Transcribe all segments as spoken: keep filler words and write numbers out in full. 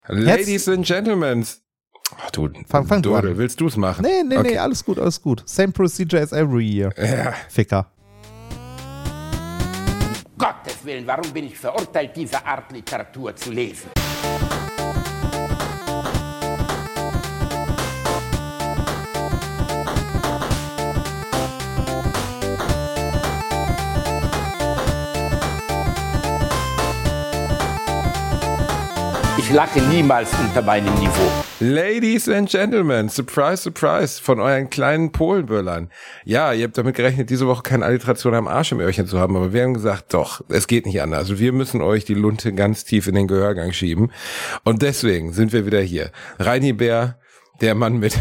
Ladies and Gentlemen. Ach du, fang, fang du an. willst du es machen? Nee, nee, okay. nee, alles gut, alles gut. Same procedure as every year. Ja. Ficker. Gottes Willen, warum bin ich verurteilt, diese Art Literatur zu lesen? Ich lache niemals unter meinem Niveau. Ladies and Gentlemen, surprise, surprise, von euren kleinen Polenböllern. Ja, ihr habt damit gerechnet, diese Woche keine Alliteration am Arsch im Öhrchen zu haben, aber wir haben gesagt, doch, es geht nicht anders. Also wir müssen euch die Lunte ganz tief in den Gehörgang schieben. Und deswegen sind wir wieder hier. Reini Bär, der Mann mit,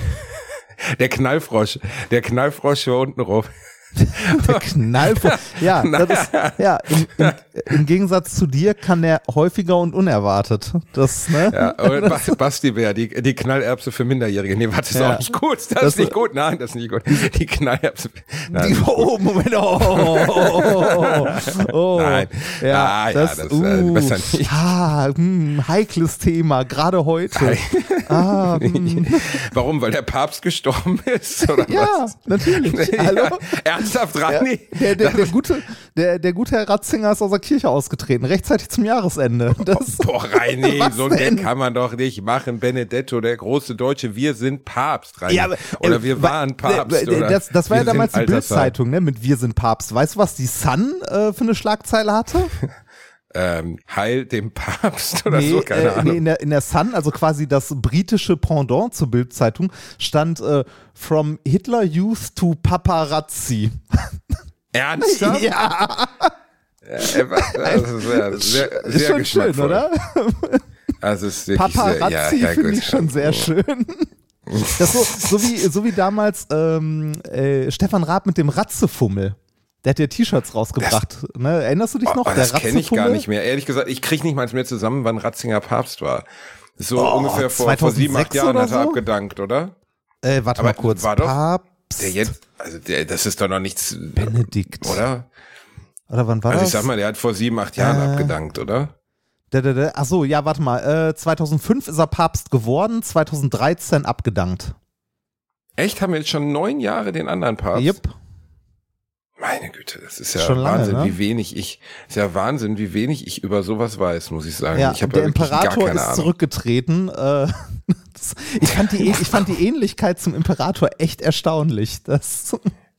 der Knallfrosch, der Knallfrosch hier unten rum. Der Knallfrosch. Ja, das ist, ja im, im, im Gegensatz zu dir kann der häufiger und unerwartet. Das, ne? Ja, und Bas, Basti Bär, die, die Knallerbse für Minderjährige. Nee, warte, das ist ja. auch nicht gut. Das, das ist nicht gut. Nein, das ist nicht gut. Die Knallerbse. Nein, die, oh, Moment. Oh, oh, oh, oh, oh. Nein. Ja, ah, das, ja, das uh, äh, besser nicht. Ah, mh, heikles Thema, gerade heute. ah, Warum? Weil der Papst gestorben ist? Oder ja, was? natürlich. Ja, Hallo? Ernsthaft, Rani? Ja, der, der, der, gute, der, der gute Herr Ratzinger ist aus der Kirche ausgetreten, rechtzeitig zum Jahresende. Das, Boah, Reini, so ein denn? Gag kann man doch nicht machen. Benedetto, der große Deutsche, wir sind Papst, Reini. Ja, aber, oder äh, wir waren Papst. Äh, oder das, das war ja wir damals sind die Bild-Zeitung, ne, mit Wir sind Papst. Weißt du, was die Sun äh, für eine Schlagzeile hatte? Ähm, Heil dem Papst oder nee, so, keine äh, Ahnung. Nee, in der, in der Sun, also quasi das britische Pendant zur Bild-Zeitung, stand äh, From Hitler Youth to Paparazzi. Ernsthaft? Ja. Ja, das ist sehr, sehr, Ist sehr schon schön, oder? Also ist wirklich Paparazzi sehr, ja, ja, finde gut. ich schon sehr schön. Das so, so, wie, so wie damals ähm, äh, Stefan Raab mit dem Ratzefummel. Der hat ja T-Shirts rausgebracht. Das, ne? Erinnerst du dich noch? Oh, das der kenne ich gar nicht mehr. Ehrlich gesagt, ich kriege nicht mal mehr zusammen, wann Ratzinger Papst war. So oh, ungefähr vor, vor sieben, acht Jahren hat er so? abgedankt, oder? Äh, warte Aber mal kurz. War doch Papst. der jetzt, also der, das ist doch noch nichts. Benedikt. Oder? Oder wann war also das? Ich sag mal, der hat vor sieben, acht Jahren äh, abgedankt, oder? Da, da, da. Ach so, ja, warte mal. Äh, zweitausendfünf ist er Papst geworden, zweitausenddreizehn abgedankt. Echt? Haben wir jetzt schon neun Jahre den anderen Papst? Yep. Meine Güte, das ist ja schon Wahnsinn, lange, ne? wie wenig ich, ist ja Wahnsinn, wie wenig ich über sowas weiß, muss ich sagen. Ja, ich hab der ja Imperator gar keine ist Ahnung. zurückgetreten. Äh, das, ich, fand die, ich fand die Ähnlichkeit zum Imperator echt erstaunlich. Das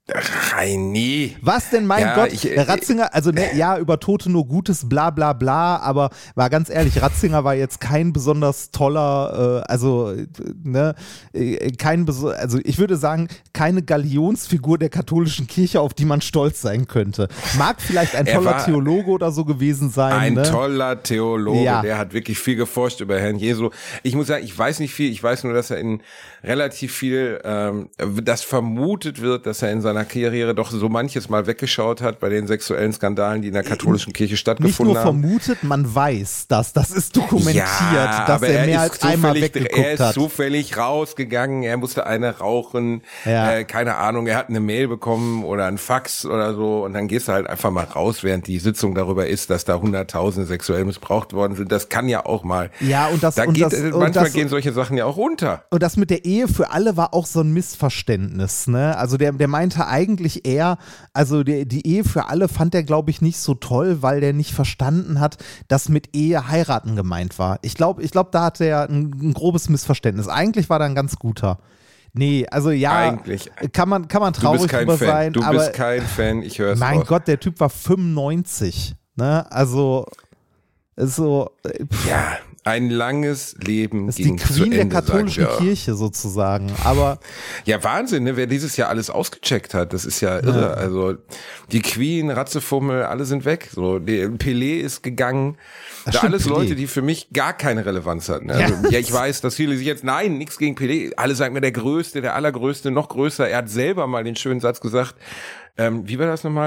Reini. Was denn, mein Ja, Gott, ich, der Ratzinger, also ne, ja, über Tote nur Gutes, bla bla bla, aber war ganz ehrlich, Ratzinger war jetzt kein besonders toller, äh, also, ne, äh, kein, beso- also ich würde sagen, keine Galionsfigur der katholischen Kirche, auf die man stolz sein könnte. Mag vielleicht ein Er toller war Theologe oder so gewesen sein. Ein ne? toller Theologe, Ja. der hat wirklich viel geforscht über Herrn Jesu. Ich muss sagen, ich weiß nicht viel, ich weiß nur, dass er in relativ viel, ähm, das vermutet wird, dass er in seiner Karriere doch so manches Mal weggeschaut hat bei den sexuellen Skandalen, die in der katholischen Kirche Nicht stattgefunden nur haben. vermutet, man weiß das. Das ist dokumentiert, Ja, dass aber er er mehr ist als einmal zufällig- weggeguckt Er ist hat. zufällig rausgegangen, er musste eine rauchen, Ja. äh, keine Ahnung, er hat eine Mail bekommen oder ein Fax oder so und dann gehst du halt einfach mal raus, während die Sitzung darüber ist, dass da Hunderttausende sexuell missbraucht worden sind. Das kann ja auch mal. Ja, und das, Da und geht, das, äh, und manchmal das, gehen solche Sachen ja auch unter. Und das mit der Ehe für alle war auch so ein Missverständnis, ne? Also der, der meinte eigentlich eher, also der, die Ehe für alle fand er, glaube ich, nicht so toll, weil der nicht verstanden hat, dass mit Ehe heiraten gemeint war. Ich glaube, ich glaube, da hatte er ein, ein grobes Missverständnis. Eigentlich war er ein ganz guter. Nee, also ja, Eigentlich. kann man, kann man Du traurig bist kein drüber Fan. sein, Du aber bist kein Fan, ich höre es mein raus. Gott, der Typ war fünfundneunzig, ne? Also ist so, äh, pff, Ja, ein langes Leben ist die ging zu Queen der Ende, katholischen sagt er. Kirche sozusagen, aber Ja, Wahnsinn, ne? Wer dieses Jahr alles ausgecheckt hat, das ist ja irre. Ja. Also die Queen, Ratzefummel, alle sind weg. So, die, Pelé ist gegangen. Ach, Da stimmt, alles Pelé. Leute, die für mich gar keine Relevanz hatten. Also, Ja. ja. ich weiß, dass viele sich jetzt, nein, nichts gegen Pelé. Alle sagen mir, der Größte, der Allergrößte, noch größer. Er hat selber mal den schönen Satz gesagt, ähm, wie war das nochmal?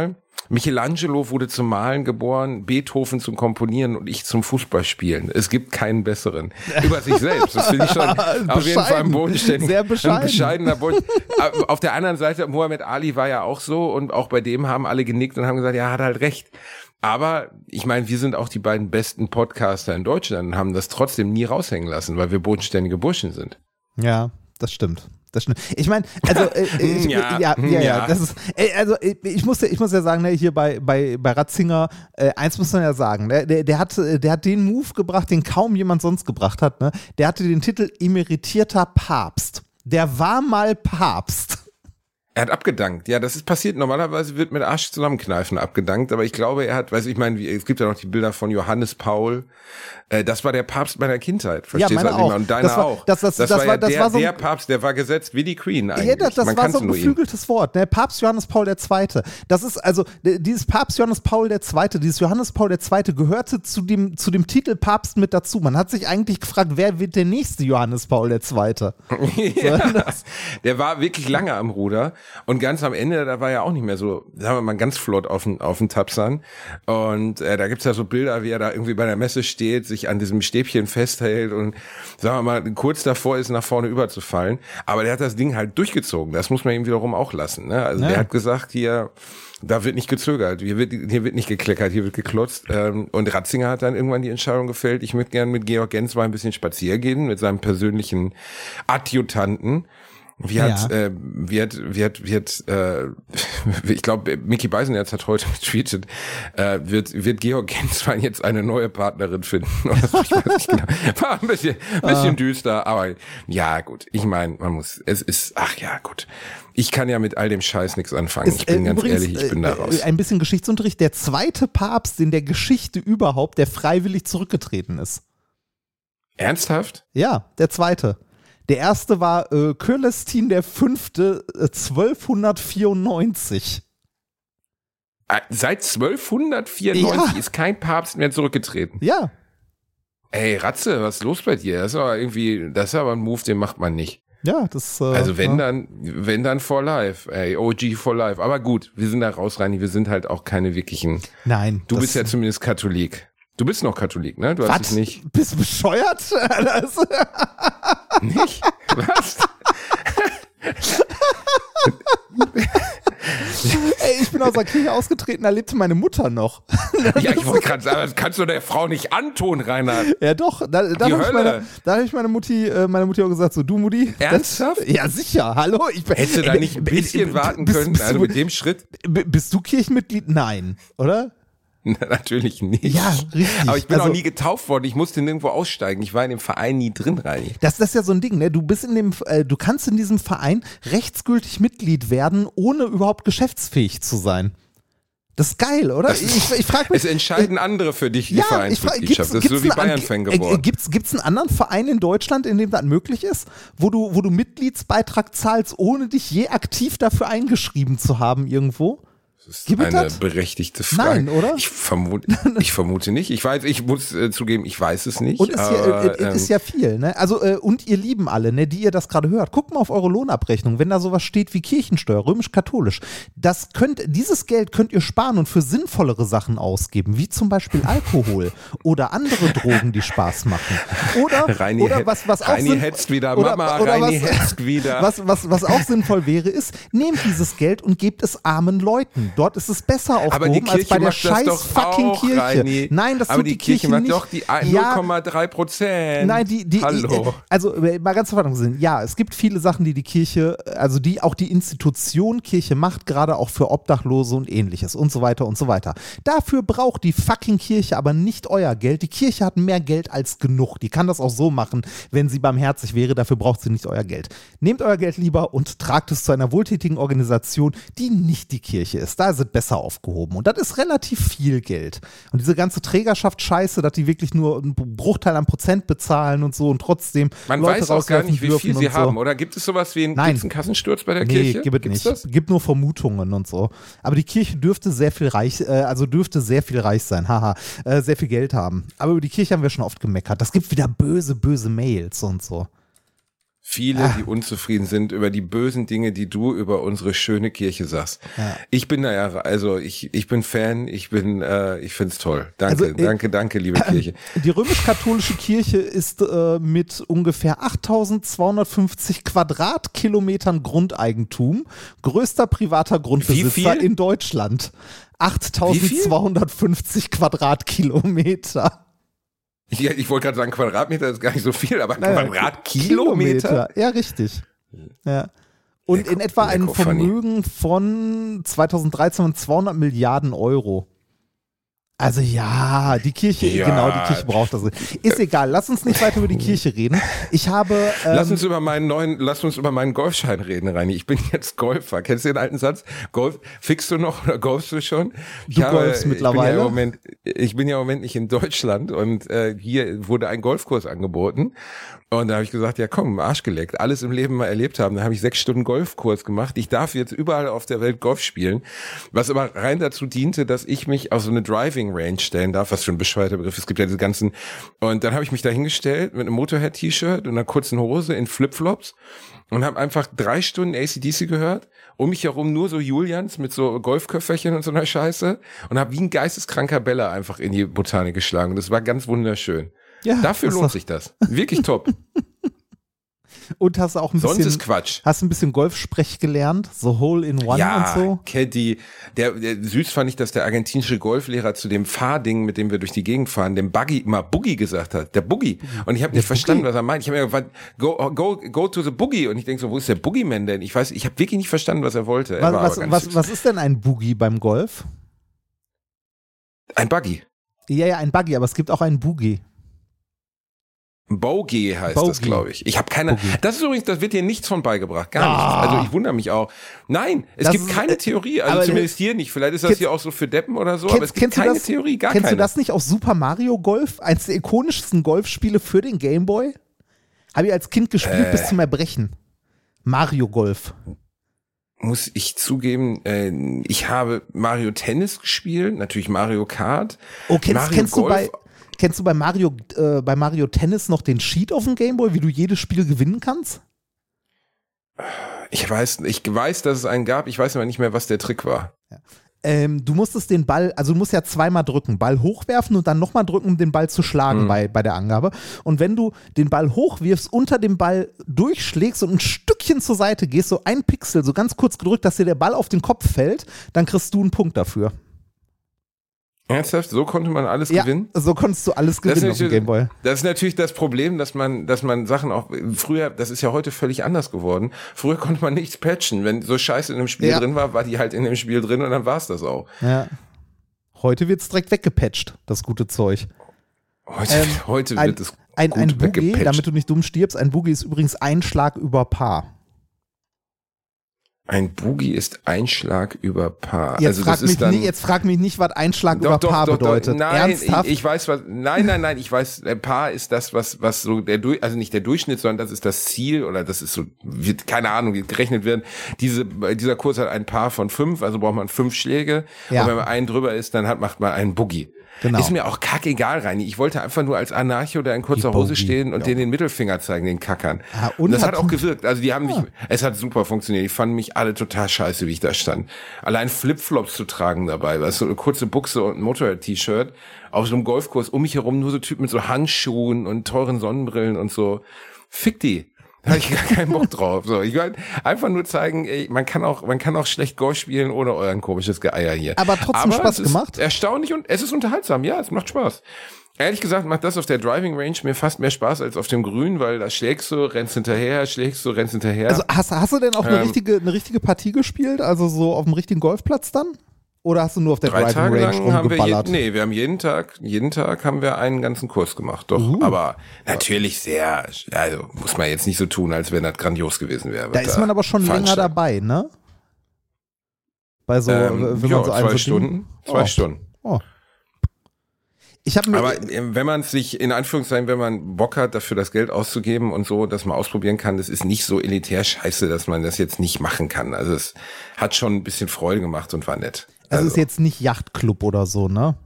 Michelangelo wurde zum Malen geboren, Beethoven zum Komponieren und ich zum Fußballspielen. Es gibt keinen besseren. Über sich selbst. Das finde ich schon auf jeden Fall ein bodenständiger, sehr bescheiden. ein bescheidener Boden. Auf der anderen Seite, Muhammad Ali war ja auch so und auch bei dem haben alle genickt und haben gesagt, ja, hat halt recht. Aber ich meine, wir sind auch die beiden besten Podcaster in Deutschland und haben das trotzdem nie raushängen lassen, weil wir bodenständige Burschen sind. Ja, das stimmt. Das stimmt. Ich meine, also äh, ich, ja, ja, ja, ja, das ist, äh, also äh, ich muss ja, ich muss ja sagen, ne, hier bei bei bei Ratzinger, äh, eins muss man ja sagen, ne, der der hat der hat den Move gebracht, den kaum jemand sonst gebracht hat, ne? Der hatte den Titel emeritierter Papst. Der war mal Papst. Er hat abgedankt. Ja, das ist passiert. Normalerweise wird mit Arsch zusammenkneifen abgedankt, aber ich glaube, er hat, weiß ich meine, es gibt ja noch die Bilder von Johannes Paul. Äh, das war der Papst meiner Kindheit. Verstehst ja, meine du? auch. Und deine das war, auch. Das, das, das, das war, war, ja das der, war so ein, der Papst, der war gesetzt wie die Queen eigentlich. Ja, das, das Man war so ein nur geflügeltes ihn. Wort. Ne? Papst Johannes Paul der Zweite. Das ist also, dieses Papst Johannes Paul der Zweite, dieses Johannes Paul der Zweite gehörte zu dem, zu dem Titel Papst mit dazu. Man hat sich eigentlich gefragt, wer wird der nächste Johannes Paul der Zweite? Ja, so, der war wirklich lange am Ruder und ganz am Ende, da war ja auch nicht mehr so, sagen wir mal, ganz flott auf den, auf den Tapsern. Und äh, da gibt's ja so Bilder, wie er da irgendwie bei der Messe steht, sich an diesem Stäbchen festhält und, sagen wir mal, kurz davor ist, nach vorne überzufallen. Aber der hat das Ding halt durchgezogen. Das muss man ihm wiederum auch lassen. Ne? Also ja. Der hat gesagt, hier, da wird nicht gezögert, hier wird, hier wird nicht gekleckert, hier wird geklotzt. Ähm, und Ratzinger hat dann irgendwann die Entscheidung gefällt, ich möchte gerne mit Georg Genz mal ein bisschen spazieren gehen, mit seinem persönlichen Adjutanten. Wie hat, ja. äh, wie hat, wie hat, wie hat, äh, ich glaube, Micky Beisenherz hat heute getweetet, äh, wird, wird Georg Genswein jetzt eine neue Partnerin finden? Oder so, ich weiß nicht genau. War ein bisschen, ein bisschen ah. düster, aber ja, gut. Ich meine, man muss, es ist, ach ja, gut. Ich kann ja mit all dem Scheiß nichts anfangen. Ist, ich bin äh, ganz übrigens, ehrlich, ich bin da raus. Äh, ein bisschen Geschichtsunterricht. Der zweite Papst in der Geschichte überhaupt, der freiwillig zurückgetreten ist. Ernsthaft? Ja, der zweite. Der erste war äh, Cölestin der Fünfte, äh, zwölfhundertvierundneunzig. Seit zwölfhundertvierundneunzig ja. ist kein Papst mehr zurückgetreten. Ja. Ey, Ratze, was ist los bei dir? Das ist aber irgendwie, das ist aber ein Move, den macht man nicht. Ja, das. Äh, also wenn ja. dann, wenn dann for life, ey, O G for life. Aber gut, wir sind da raus, Reini, wir sind halt auch keine wirklichen. Nein. Du bist ja zumindest Katholik. Du bist noch Katholik, ne? Du hast es nicht. Bist du bescheuert? Das nicht? Was? Ey, ich bin aus der Kirche ausgetreten, da lebte meine Mutter noch. Ja, ich wollte gerade sagen, das kannst du der Frau nicht antun, Reinhard. Ja doch, da, da habe ich, meine, da hab ich meine Mutti, äh, meine Mutti auch gesagt, so du Mutti. Ernsthaft? Das, ja sicher, hallo. Ich, Hättest du da nicht ein bisschen äh, warten bist, können, bist also du, mit dem Schritt? Bist du Kirchenmitglied? Nein, oder? Natürlich nicht. Ja, richtig. Aber ich bin also, auch nie getauft worden. Ich musste nirgendwo aussteigen. Ich war in dem Verein nie drin, Reini. Das, das ist ja so ein Ding, ne? Du bist in dem, äh, du kannst in diesem Verein rechtsgültig Mitglied werden, ohne überhaupt geschäftsfähig zu sein. Das ist geil, oder? Das ich ich frage mich. Es entscheiden äh, andere für dich die ja, Vereinsmitgliedschaft. Das ist so wie Bayern-Fan geworden. Gibt es einen anderen Verein in Deutschland, in dem das möglich ist, wo du, wo du Mitgliedsbeitrag zahlst, ohne dich je aktiv dafür eingeschrieben zu haben irgendwo? Das ist Gibt eine das? berechtigte Frage. Nein, oder? Ich vermute, ich vermute nicht. Ich weiß, ich muss äh, zugeben, ich weiß es nicht. Und ist, aber, ja, äh, ist ja viel, ne? Also, äh, und ihr Lieben alle, ne, die ihr das gerade hört, guckt mal auf eure Lohnabrechnung, wenn da sowas steht wie Kirchensteuer, römisch-katholisch. Das könnt, dieses Geld könnt ihr sparen und für sinnvollere Sachen ausgeben, wie zum Beispiel Alkohol oder andere Drogen, die Spaß machen. Oder, Reini, oder was, was auch Reini sinn- hetzt wieder, oder, Mama, oder Reini was, hetzt wieder. Was, was, was auch sinnvoll wäre, ist, nehmt dieses Geld und gebt es armen Leuten. Dort ist es besser Aber die aufgehoben als Kirche bei der macht das scheiß doch fucking auch, Kirche. Reini. Nein, das Aber tut die die Kirche, Kirche macht nicht. doch die Ja, null Komma drei Prozent. Nein, die, die, Hallo. also mal ganz verstanden sind, ja, es gibt viele Sachen, die die Kirche, also die auch die Institution Kirche macht, gerade auch für Obdachlose und ähnliches und so weiter und so weiter. Dafür braucht die fucking Kirche aber nicht euer Geld. Die Kirche hat mehr Geld als genug. Die kann das auch so machen, wenn sie barmherzig wäre. Dafür braucht sie nicht euer Geld. Nehmt euer Geld lieber und tragt es zu einer wohltätigen Organisation, die nicht die Kirche ist. Da ist es besser aufgehoben. Und das ist relativ viel Geld. Und diese ganze Trägerschaft-Scheiße, dass die wirklich nur einen Bruchteil an Prozent bezahlen und so und trotzdem Man Leute weiß auch gar nicht, wie viel sie so. haben. Oder gibt es sowas wie einen, Nein. einen Kassensturz bei der Nee, Kirche? gibt es Gibt's nicht. das? Gibt nur Vermutungen und so. Aber die Kirche dürfte sehr viel reich, äh, also dürfte sehr viel reich sein, haha, äh, sehr viel Geld haben. Aber über die Kirche haben wir schon oft gemeckert. Das gibt wieder böse, böse Mails und so. Viele, Ah. die unzufrieden sind über die bösen Dinge, die du über unsere schöne Kirche sagst. Ja. Ich bin da ja, also ich, ich bin Fan, ich bin, äh, ich find's toll. Danke, Also, äh, danke, danke, liebe Kirche. Die römisch-katholische Kirche ist äh, mit ungefähr achttausendzweihundertfünfzig Quadratkilometern Grundeigentum größter privater Grundbesitzer viel? in Deutschland. achttausendzweihundertfünfzig Quadratkilometer. Ich, ich wollte gerade sagen, Quadratmeter ist gar nicht so viel, aber Naja, Quadratkilometer? Kilometer. Ja, richtig. Ja. Und Lecko, in etwa ein lecko funny. Vermögen von zweitausenddreizehn von zweihundert Milliarden Euro. Also ja, die Kirche, Ja. genau, die Kirche braucht das. Ist egal, lass uns nicht weiter über die Kirche reden. Ich habe... Ähm, Lass uns über meinen neuen, lass uns über meinen Golfschein reden, Reini. Ich bin jetzt Golfer. Kennst du den alten Satz? Golf, fickst du noch oder golfst du schon? Ich Du golfst mittlerweile? Ich bin, ja im Moment, ich bin ja im Moment nicht in Deutschland und äh, hier wurde ein Golfkurs angeboten. Und da habe ich gesagt, ja komm, Arsch geleckt, alles im Leben mal erlebt haben. Da habe ich sechs Stunden Golfkurs gemacht. Ich darf jetzt überall auf der Welt Golf spielen, was aber rein dazu diente, dass ich mich auf so eine Driving Range stellen darf, was für ein bescheuerter Begriff. Es gibt ja diese ganzen, und dann habe ich mich da hingestellt mit einem Motorhead-T-Shirt und einer kurzen Hose in Flipflops und habe einfach drei Stunden A C D C gehört. Um mich herum nur so Julians mit so Golfköfferchen und so einer Scheiße und habe wie ein geisteskranker Bälle einfach in die Botanik geschlagen. Das war ganz wunderschön. ja, Dafür hast lohnt du- sich das. Wirklich top. Und hast du auch ein Sonst bisschen... ist Quatsch. Hast du ein bisschen Golfsprech gelernt? So Hole in One Ja, und so? Caddy. Der, der, süß fand ich, dass der argentinische Golflehrer zu dem Fahrding, mit dem wir durch die Gegend fahren, dem Buggy immer Boogie gesagt hat. Der Boogie. Und ich habe nicht verstanden, Boogie? was er meint. Ich habe mir gefragt, go, go, go to the Boogie. Und ich denke so, wo ist der Boogeyman denn? Ich weiß, ich habe wirklich nicht verstanden, was er wollte. Er Was, war aber was, ganz was, süß. was ist denn ein Boogie beim Golf? Ein Buggy. Ja, ja, ein Buggy, aber es gibt auch einen Boogie. Bogey heißt Bogey. das, glaube ich. Ich habe keine. Bogey. Das ist übrigens, das wird dir nichts von beigebracht, gar Ah. nichts. Also ich wundere mich auch. Nein, es Das gibt ist- keine Theorie. Also aber- zumindest hier nicht. Vielleicht ist das Kennst- hier auch so für Deppen oder so, aber es gibt du keine das, Theorie, gar kennst keine. du das nicht aus Super Mario Golf? Eines der ikonischsten Golfspiele für den Gameboy? Habe ich als Kind gespielt Äh. bis zum Erbrechen. Mario Golf. Muss ich zugeben, äh, ich habe Mario Tennis gespielt, natürlich Mario Kart. Oh, kennst, Mario kennst, du Golf, bei, kennst du bei Mario, äh, bei Mario Tennis noch den Cheat auf dem Gameboy, wie du jedes Spiel gewinnen kannst? Ich weiß, ich weiß, dass es einen gab, ich weiß aber nicht mehr, was der Trick war. Ähm, du musstest den Ball, also du musst ja zweimal drücken, Ball hochwerfen und dann nochmal drücken, um den Ball zu schlagen Mhm. bei, bei der Angabe. Und wenn du den Ball hochwirfst, unter dem Ball durchschlägst und ein Stückchen zur Seite gehst, so ein Pixel, so ganz kurz gedrückt, dass dir der Ball auf den Kopf fällt, dann kriegst du einen Punkt dafür. Ernsthaft? So konnte man alles Ja, gewinnen? so konntest du alles Das ist, gewinnen auf dem natürlich, Gameboy. das ist natürlich das Problem, dass man, dass man Sachen auch, früher, das ist ja heute völlig anders geworden. Früher konnte man nichts patchen. Wenn so Scheiße in einem Spiel Ja. drin war, war die halt in dem Spiel drin und dann war es das auch. Ja. Heute wird's direkt weggepatcht, das gute Zeug. Heute, Ähm, heute ein, wird es ein, gut ein Boogie, weggepatcht. damit du nicht dumm stirbst, ein Boogie ist übrigens ein Schlag über Paar. Ein Boogie ist ein Schlag über Paar. Jetzt, also frag das mich ist dann, nicht, jetzt frag mich nicht, was ein Schlag Doch, über doch, Paar doch, doch. bedeutet. Nein, Ernsthaft? Ich, ich weiß was. Nein, nein, nein. Ich weiß. Äh, Paar ist das, was, was so der Du- also nicht der Durchschnitt, sondern das ist das Ziel oder das ist so, wird, keine Ahnung, wie gerechnet werden. Diese, dieser Kurs hat ein Paar von fünf, also braucht man fünf Schläge. Ja. Und wenn man einen drüber ist, dann hat, macht man einen Boogie. Genau. Ist mir auch kackegal, Reini. Ich wollte einfach nur als Anarcho da in kurzer Die Hose Boogie, stehen und ja. denen den Mittelfinger zeigen, den Kackern. Ah, und und das hat- hat auch gewirkt. Also die haben mich, es hat super funktioniert. Die fanden mich alle total scheiße, wie ich da stand. Allein Flipflops zu tragen dabei, weißt du, so eine kurze Buchse und ein Motorrad-T-Shirt auf so einem Golfkurs, um mich herum nur so Typen mit so Handschuhen und teuren Sonnenbrillen und so. Fick die. Da habe ich gar keinen Bock drauf. So, ich wollte einfach nur zeigen, ey, man kann auch, man kann auch schlecht Golf spielen ohne euren komisches Geeier hier. Aber trotzdem Spaß es ist gemacht? Erstaunlich und es ist unterhaltsam. Ja, es macht Spaß. Ehrlich gesagt macht das auf der Driving Range mir fast mehr Spaß als auf dem Grün, weil da schlägst du, rennst hinterher, schlägst du, rennst hinterher. Also hast, hast du denn auch eine, Ähm, richtige, eine richtige Partie gespielt? Also so auf dem richtigen Golfplatz dann? Oder hast du nur auf der Drei Driving Tage Range lang haben wir, je, rumgeballert? nee, wir haben jeden Tag, jeden Tag haben wir einen ganzen Kurs gemacht, doch. Uh. Aber natürlich sehr, also muss man jetzt nicht so tun, als wenn das grandios gewesen wäre. Da was ist man aber schon länger veranstaltet. dabei, ne? Bei so, Ähm, wenn ja, man so einen zwei so Stunden, zwei Oh. Stunden. Oh. Ich habe mir Aber äh, wenn man sich, in Anführungszeichen, wenn man Bock hat, dafür das Geld auszugeben und so, dass man ausprobieren kann, das ist nicht so elitär scheiße, dass man das jetzt nicht machen kann. Also es hat schon ein bisschen Freude gemacht und war nett. also ist jetzt nicht Yachtclub oder so, ne?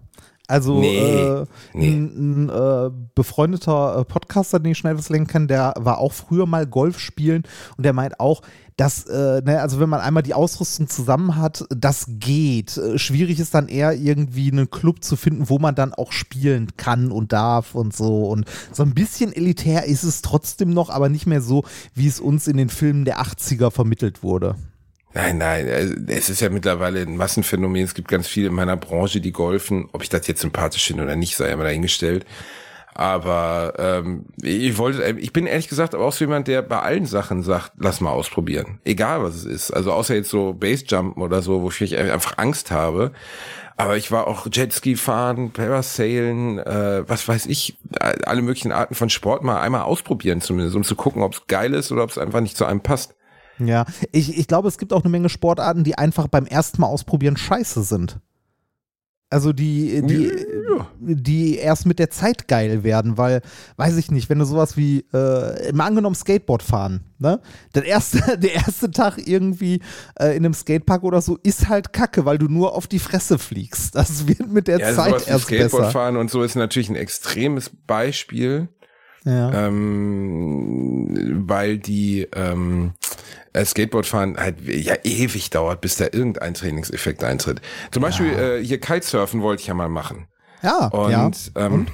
Also Nee, äh, nee. ein, ein äh, befreundeter äh, Podcaster, den ich schnell was lenken kann, der war auch früher mal Golf spielen und der meint auch, dass, äh, ne, also wenn man einmal die Ausrüstung zusammen hat, das geht. Äh, schwierig ist dann eher irgendwie einen Club zu finden, wo man dann auch spielen kann und darf und so. Und so ein bisschen elitär ist es trotzdem noch, aber nicht mehr so, wie es uns in den Filmen der achtziger vermittelt wurde. Nein, nein, es ist ja mittlerweile ein Massenphänomen. Es gibt ganz viele in meiner Branche, die golfen. Ob ich das jetzt sympathisch finde oder nicht, sei ja mal dahingestellt. Aber ähm, ich wollte, ich bin ehrlich gesagt aber auch so jemand, der bei allen Sachen sagt, lass mal ausprobieren. Egal was es ist. Also außer jetzt so Basejumpen oder so, wofür ich einfach Angst habe. Aber ich war auch Jetski fahren, Parasailen, äh, was weiß ich, alle möglichen Arten von Sport mal einmal ausprobieren zumindest, um zu gucken, ob es geil ist oder ob es einfach nicht zu einem passt. Ja, ich, ich glaube, es gibt auch eine Menge Sportarten, die einfach beim ersten Mal ausprobieren scheiße sind. Also die, die, Ja. die erst mit der Zeit geil werden, weil, weiß ich nicht, wenn du sowas wie, äh, mal angenommen Skateboard fahren, ne? Der erste, der erste Tag irgendwie äh, in einem Skatepark oder so ist halt kacke, weil du nur auf die Fresse fliegst. Das wird mit der Ja, Zeit sowas wie erst Skateboard besser. fahren und so ist natürlich ein extremes Beispiel. Ja. Ähm, weil die ähm, Skateboardfahren halt ja ewig dauert, bis da irgendein Trainingseffekt eintritt. Zum Beispiel äh, hier Kitesurfen wollte ich ja mal machen. Ja, Und, ja. Ähm, Und?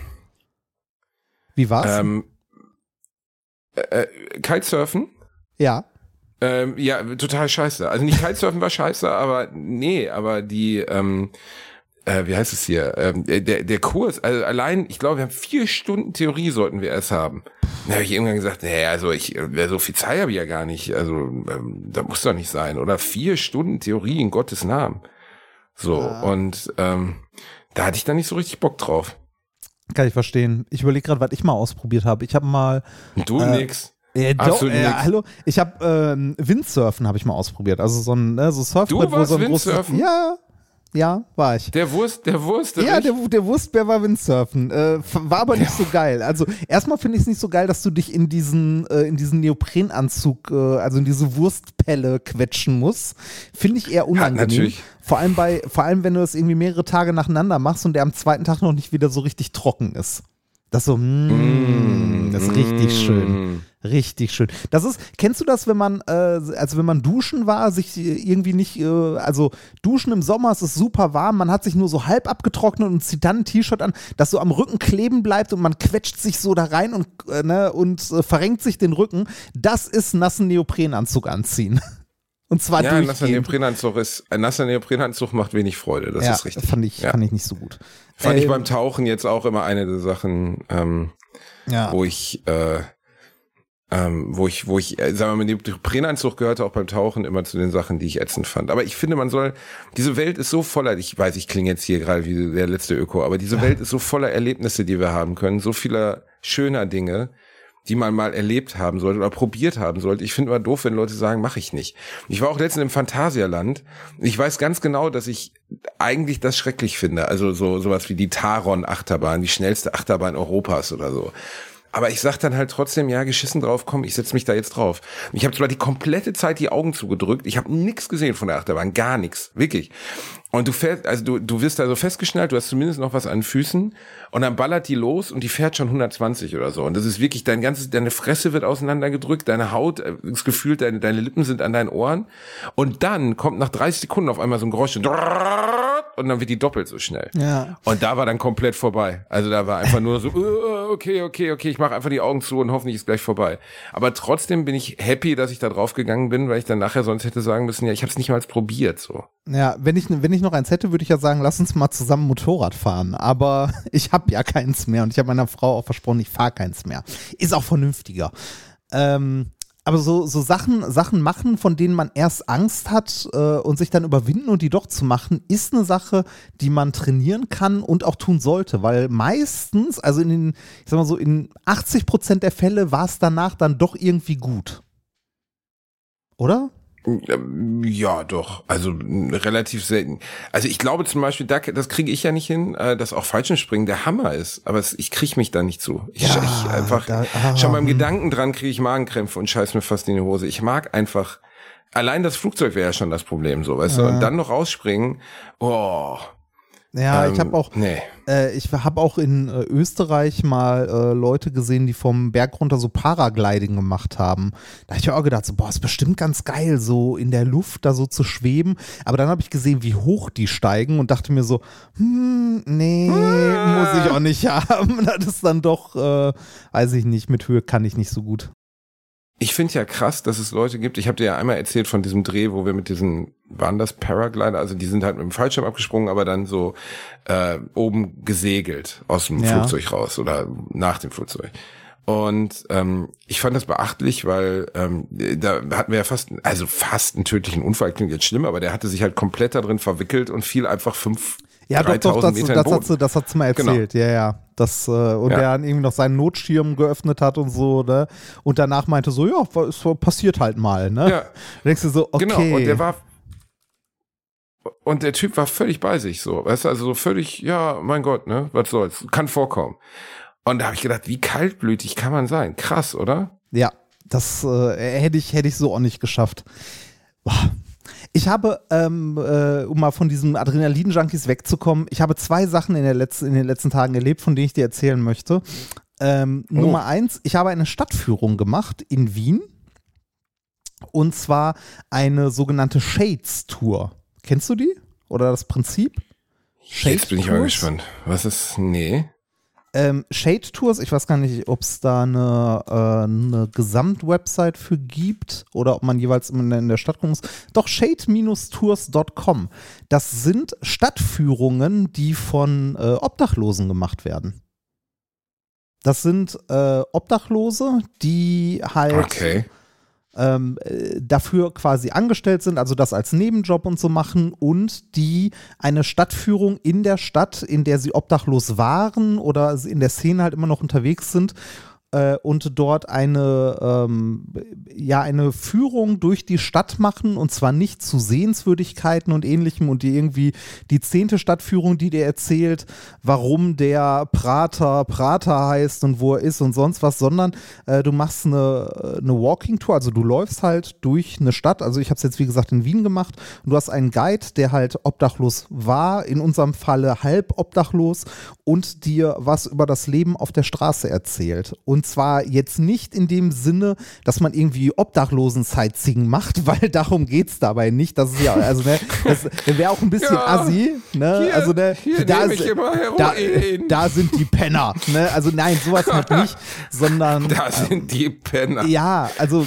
Wie war's? ähm, äh, Kitesurfen? Ja. Ähm, ja, total scheiße. Also nicht Kitesurfen war scheiße, aber nee, aber die ähm, Äh, wie heißt es hier, ähm, der, der Kurs, also allein, ich glaube, wir haben vier Stunden Theorie sollten wir erst haben. Da habe ich irgendwann gesagt, nee, also ich, so viel Zeit habe ich ja gar nicht, also ähm, da muss doch nicht sein. Oder vier Stunden Theorie in Gottes Namen. So, Ja. und ähm, da hatte ich dann nicht so richtig Bock drauf. Kann ich verstehen. Ich überlege gerade, was ich mal ausprobiert habe. Ich habe mal Du Äh, nix. Äh, doch, Absolut äh, nix. hallo, ich habe ähm, Windsurfen habe ich mal ausprobiert. Also so ein ne, so Surfbrett, Du wo warst so ein großes, Windsurfen? ja, ja, war ich. Der Wurst, der Wurst, Ja, der, der Wurstbär war Windsurfen. Äh, f- war aber nicht so geil. Also erstmal finde ich es nicht so geil, dass du dich in diesen, äh, in diesen Neoprenanzug, äh, also in diese Wurstpelle quetschen musst. Finde ich eher unangenehm. natürlich. Vor allem bei, vor allem wenn du das irgendwie mehrere Tage nacheinander machst und der am zweiten Tag noch nicht wieder so richtig trocken ist. Das so, mm, das ist richtig schön. Richtig schön. Das ist, kennst du das, wenn man, äh, also wenn man duschen war, sich irgendwie nicht, äh, also duschen im Sommer, es ist super warm, man hat sich nur so halb abgetrocknet und zieht dann ein T-Shirt an, das so am Rücken kleben bleibt und man quetscht sich so da rein und, äh, ne, und äh, verrenkt sich den Rücken. Das ist nassen Neoprenanzug anziehen. Und zwar Ja, ein nasser durchgehend. Neoprenanzug ist, ein nasser Neoprenanzug macht wenig Freude, das Ja, ist richtig. fand ich, ja. fand ich nicht so gut. Fand ich Ähm, beim Tauchen jetzt auch immer eine der Sachen, ähm, ja. wo ich, äh, ähm, wo ich, wo ich, äh, sagen wir mal, der Neoprenanzug gehörte auch beim Tauchen immer zu den Sachen, die ich ätzend fand. Aber ich finde, man soll, diese Welt ist so voller, ich weiß, ich klinge jetzt hier gerade wie der letzte Öko, aber diese Welt ist so voller Erlebnisse, die wir haben können, so vieler schöner Dinge, die man mal erlebt haben sollte oder probiert haben sollte. Ich finde immer doof, wenn Leute sagen, mache ich nicht. Ich war auch letztens im Phantasialand. Ich weiß ganz genau, dass ich eigentlich das schrecklich finde. Also so sowas wie die Taron-Achterbahn, die schnellste Achterbahn Europas oder so. Aber ich sag dann halt trotzdem, ja, geschissen drauf, komm, ich setz mich da jetzt drauf. Ich habe zwar die komplette Zeit die Augen zugedrückt, ich habe nichts gesehen von der Achterbahn, gar nichts, wirklich. Und du fährst, also du, du wirst da so festgeschnallt, du hast zumindest noch was an den Füßen und dann ballert die los und die fährt schon hundertzwanzig oder so. Und das ist wirklich, dein ganzes, deine Fresse wird auseinandergedrückt, deine Haut, das Gefühl, deine, deine Lippen sind an deinen Ohren. Und dann kommt nach dreißig Sekunden auf einmal so ein Geräusch und dann wird die doppelt so schnell. Ja. Und da war dann komplett vorbei. Also da war einfach nur so, uh, okay, okay, okay, ich mache einfach die Augen zu und hoffentlich ist gleich vorbei. Aber trotzdem bin ich happy, dass ich da drauf gegangen bin, weil ich dann nachher sonst hätte sagen müssen, ja, ich habe es nicht mal probiert. So. Ja, wenn ich, wenn ich noch eins hätte, würde ich ja sagen, lass uns mal zusammen Motorrad fahren. Aber ich habe ja keins mehr und ich habe meiner Frau auch versprochen, ich fahre keins mehr. Ist auch vernünftiger. Ähm, aber so, so Sachen, Sachen machen, von denen man erst Angst hat äh, und sich dann überwinden und die doch zu machen, ist eine Sache, die man trainieren kann und auch tun sollte. Weil meistens, also in den, ich sag mal so, in achtzig Prozent der Fälle war es danach dann doch irgendwie gut. Oder? Ja, doch. Also relativ selten. Also ich glaube zum Beispiel, da, das kriege ich ja nicht hin, äh, dass auch Fallschirmspringen der Hammer ist. Aber es, ich kriege mich da nicht zu. Ich, Ja, ich einfach da- ah, schon beim hm. Gedanken dran kriege ich Magenkrämpfe und scheiß mir fast in die Hose. Ich mag einfach, allein das Flugzeug wäre ja schon das Problem, so, weißt du? Und dann noch rausspringen, oh, Ja, ähm, ich habe auch, nee. äh, ich habe auch in äh, Österreich mal äh, Leute gesehen, die vom Berg runter so Paragliding gemacht haben. Da habe ich mir auch gedacht, so, boah, ist bestimmt ganz geil, so in der Luft da so zu schweben. Aber dann habe ich gesehen, wie hoch die steigen und dachte mir so, hm, nee, muss ich auch nicht haben. Das ist dann doch, äh, weiß ich nicht, mit Höhe kann ich nicht so gut. Ich finde ja krass, dass es Leute gibt, ich habe dir ja einmal erzählt von diesem Dreh, wo wir mit diesen, waren das Paraglider, also die sind halt mit dem Fallschirm abgesprungen, aber dann so äh, oben gesegelt aus dem Ja. Flugzeug raus oder nach dem Flugzeug. Und ähm, ich fand das beachtlich, weil ähm, da hatten wir ja fast, also fast einen tödlichen Unfall, klingt jetzt schlimm, aber der hatte sich halt komplett da drin verwickelt und fiel einfach fünf, Ja, doch, doch, das, Meter das, in hat sie, das hat sie mal erzählt, genau. ja, ja. Das, äh, und ja. der dann irgendwie noch seinen Notschirm geöffnet hat und so, ne? Und danach meinte so, ja, es passiert halt mal, ne? Ja. Da denkst du so, okay. Genau, und der war, und der Typ war völlig bei sich, so, weißt du, also so völlig, ja, mein Gott, ne, was soll's, kann vorkommen. Und da habe ich gedacht, wie kaltblütig kann man sein? Krass, oder? Ja, das äh, hätte ich, hätte ich so auch nicht geschafft. Boah. Ich habe, ähm, äh, um mal von diesen Adrenalin-Junkies wegzukommen, ich habe zwei Sachen in, der Letz-, in den letzten Tagen erlebt, von denen ich dir erzählen möchte. Ähm, oh. Nummer eins, ich habe eine Stadtführung gemacht in Wien. Und zwar eine sogenannte Shades-Tour. Kennst du die? Oder das Prinzip? Shades Jetzt bin ich mal gespannt. Was ist, nee. Ähm, Shade Tours, ich weiß gar nicht, ob es da eine, äh, eine Gesamtwebsite für gibt oder ob man jeweils in, in der Stadt gucken muss. Doch, shade Tours Punkt com. Das sind Stadtführungen, die von äh, Obdachlosen gemacht werden. Das sind äh, Obdachlose, die halt okay. ähm, dafür quasi angestellt sind, also das als Nebenjob und so machen und die eine Stadtführung in der Stadt, in der sie obdachlos waren oder in der Szene halt immer noch unterwegs sind äh, und dort eine, ähm, ja, eine Führung durch die Stadt machen und zwar nicht zu Sehenswürdigkeiten und ähnlichem und die irgendwie die zehnte Stadtführung, die dir erzählt, warum der Prater Prater heißt und wo er ist und sonst was, sondern äh, du machst eine, eine Walking-Tour, also du läufst halt durch eine Stadt, also ich habe es jetzt wie gesagt in Wien gemacht und du hast einen Guide, der halt obdachlos war, in unserem Falle halb obdachlos und dir was über das Leben auf der Straße erzählt. Und zwar jetzt nicht in dem Sinne, dass man irgendwie Obdachlosen-Sightseeing macht, weil darum geht es dabei nicht. Das ist ja, also ne, das wäre auch ein bisschen ja, assi. Ne? Hier, also, ne, hier da, nehme ich immer da, Heroin. da sind die Penner. Ne? Also nein, sowas halt nicht, sondern da sind die Penner. Ja, also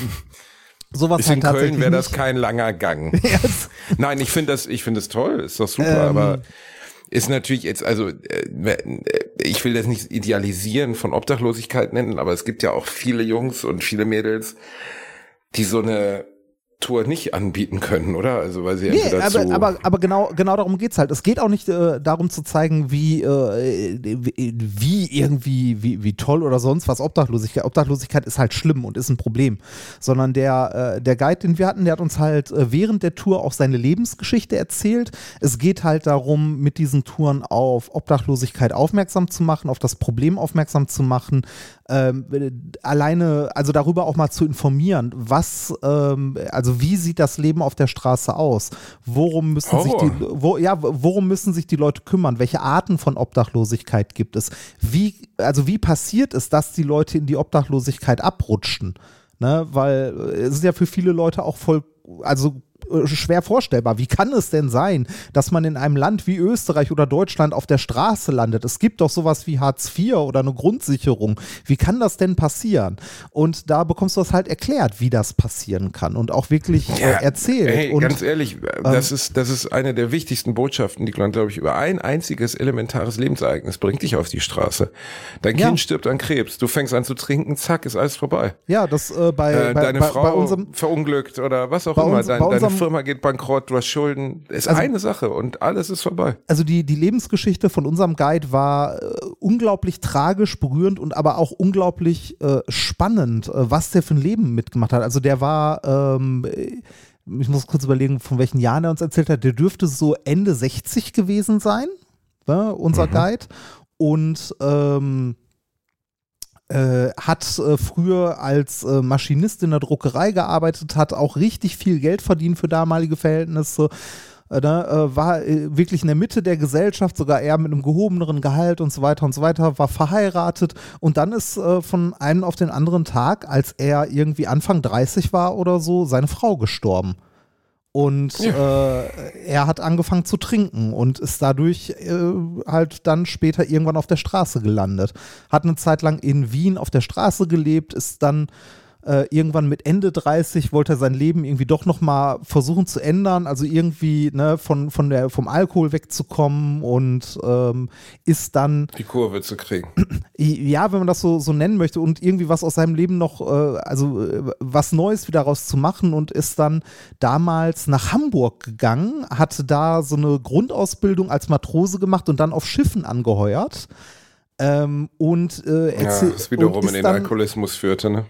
sowas ist halt in tatsächlich Köln wäre das nicht. kein langer Gang. Yes. Nein, ich finde das, ich finde das toll, ist doch super, Ähm, aber ist natürlich jetzt, also äh, ich will das nicht idealisieren von Obdachlosigkeit nennen, aber es gibt ja auch viele Jungs und viele Mädels, die so eine Tour nicht anbieten können, oder? Also weil sie Nee, entweder aber, zu aber, aber genau, genau darum geht's halt. Es geht auch nicht äh, darum zu zeigen, wie, äh, wie irgendwie, wie, wie toll oder sonst was Obdachlosigkeit. Obdachlosigkeit ist halt schlimm und ist ein Problem. Sondern der, äh, der Guide, den wir hatten, der hat uns halt äh, während der Tour auch seine Lebensgeschichte erzählt. Es geht halt darum, mit diesen Touren auf Obdachlosigkeit aufmerksam zu machen, auf das Problem aufmerksam zu machen. Ähm, alleine, also darüber auch mal zu informieren, was, ähm, also wie sieht das Leben auf der Straße aus? Worum müssen Horror. sich die, wo, ja, worum müssen sich die Leute kümmern? Welche Arten von Obdachlosigkeit gibt es? Wie, also wie passiert es, dass die Leute in die Obdachlosigkeit abrutschen? Ne? Weil es ist ja für viele Leute auch voll, also schwer vorstellbar. Wie kann es denn sein, dass man in einem Land wie Österreich oder Deutschland auf der Straße landet? Es gibt doch sowas wie Hartz vier oder eine Grundsicherung. Wie kann das denn passieren? Und da bekommst du das halt erklärt, wie das passieren kann und auch wirklich äh, Ja, erzählt. Hey, und, ganz ehrlich, das ist das ist eine der wichtigsten Botschaften, die man, glaube ich, über ein einziges elementares Lebensereignis bringt dich auf die Straße. Dein Ja. Kind stirbt an Krebs, du fängst an zu trinken, zack, ist alles vorbei. ja, das äh, bei, Äh, bei, deine bei, Frau bei unserem verunglückt oder was auch bei immer. uns- Dein, bei deine unserem- Firma geht bankrott, du hast Schulden. Ist Also- eine Sache und alles ist vorbei. Also die, die Lebensgeschichte von unserem Guide war äh, unglaublich tragisch, berührend und aber auch unglaublich äh, spannend, äh, was der für ein Leben mitgemacht hat. Also der war, ähm, ich muss kurz überlegen, von welchen Jahren er uns erzählt hat, der dürfte so Ende sechzig gewesen sein, ne, unser Mhm. Guide. Und ähm, äh, hat äh, früher als äh, Maschinist in der Druckerei gearbeitet, hat auch richtig viel Geld verdient für damalige Verhältnisse. äh, ne, war äh, wirklich in der Mitte der Gesellschaft, sogar eher mit einem gehobeneren Gehalt und so weiter und so weiter, war verheiratet und dann ist äh, von einem auf den anderen Tag, als er irgendwie Anfang dreißig war oder so, seine Frau gestorben. Und ja. äh, er hat angefangen zu trinken und ist dadurch äh, halt dann später irgendwann auf der Straße gelandet. Hat eine Zeit lang in Wien auf der Straße gelebt, ist dann äh, irgendwann mit Ende dreißig, wollte er sein Leben irgendwie doch nochmal versuchen zu ändern, also irgendwie ne, von, von der, vom Alkohol wegzukommen und ähm, ist dann die Kurve zu kriegen. Ja, wenn man das so, so nennen möchte und irgendwie was aus seinem Leben noch, äh, also äh, was Neues wieder raus zu machen und ist dann damals nach Hamburg gegangen, hatte da so eine Grundausbildung als Matrose gemacht und dann auf Schiffen angeheuert. Ähm, und äh, ja, das wiederum in den dann, Alkoholismus führte, ne?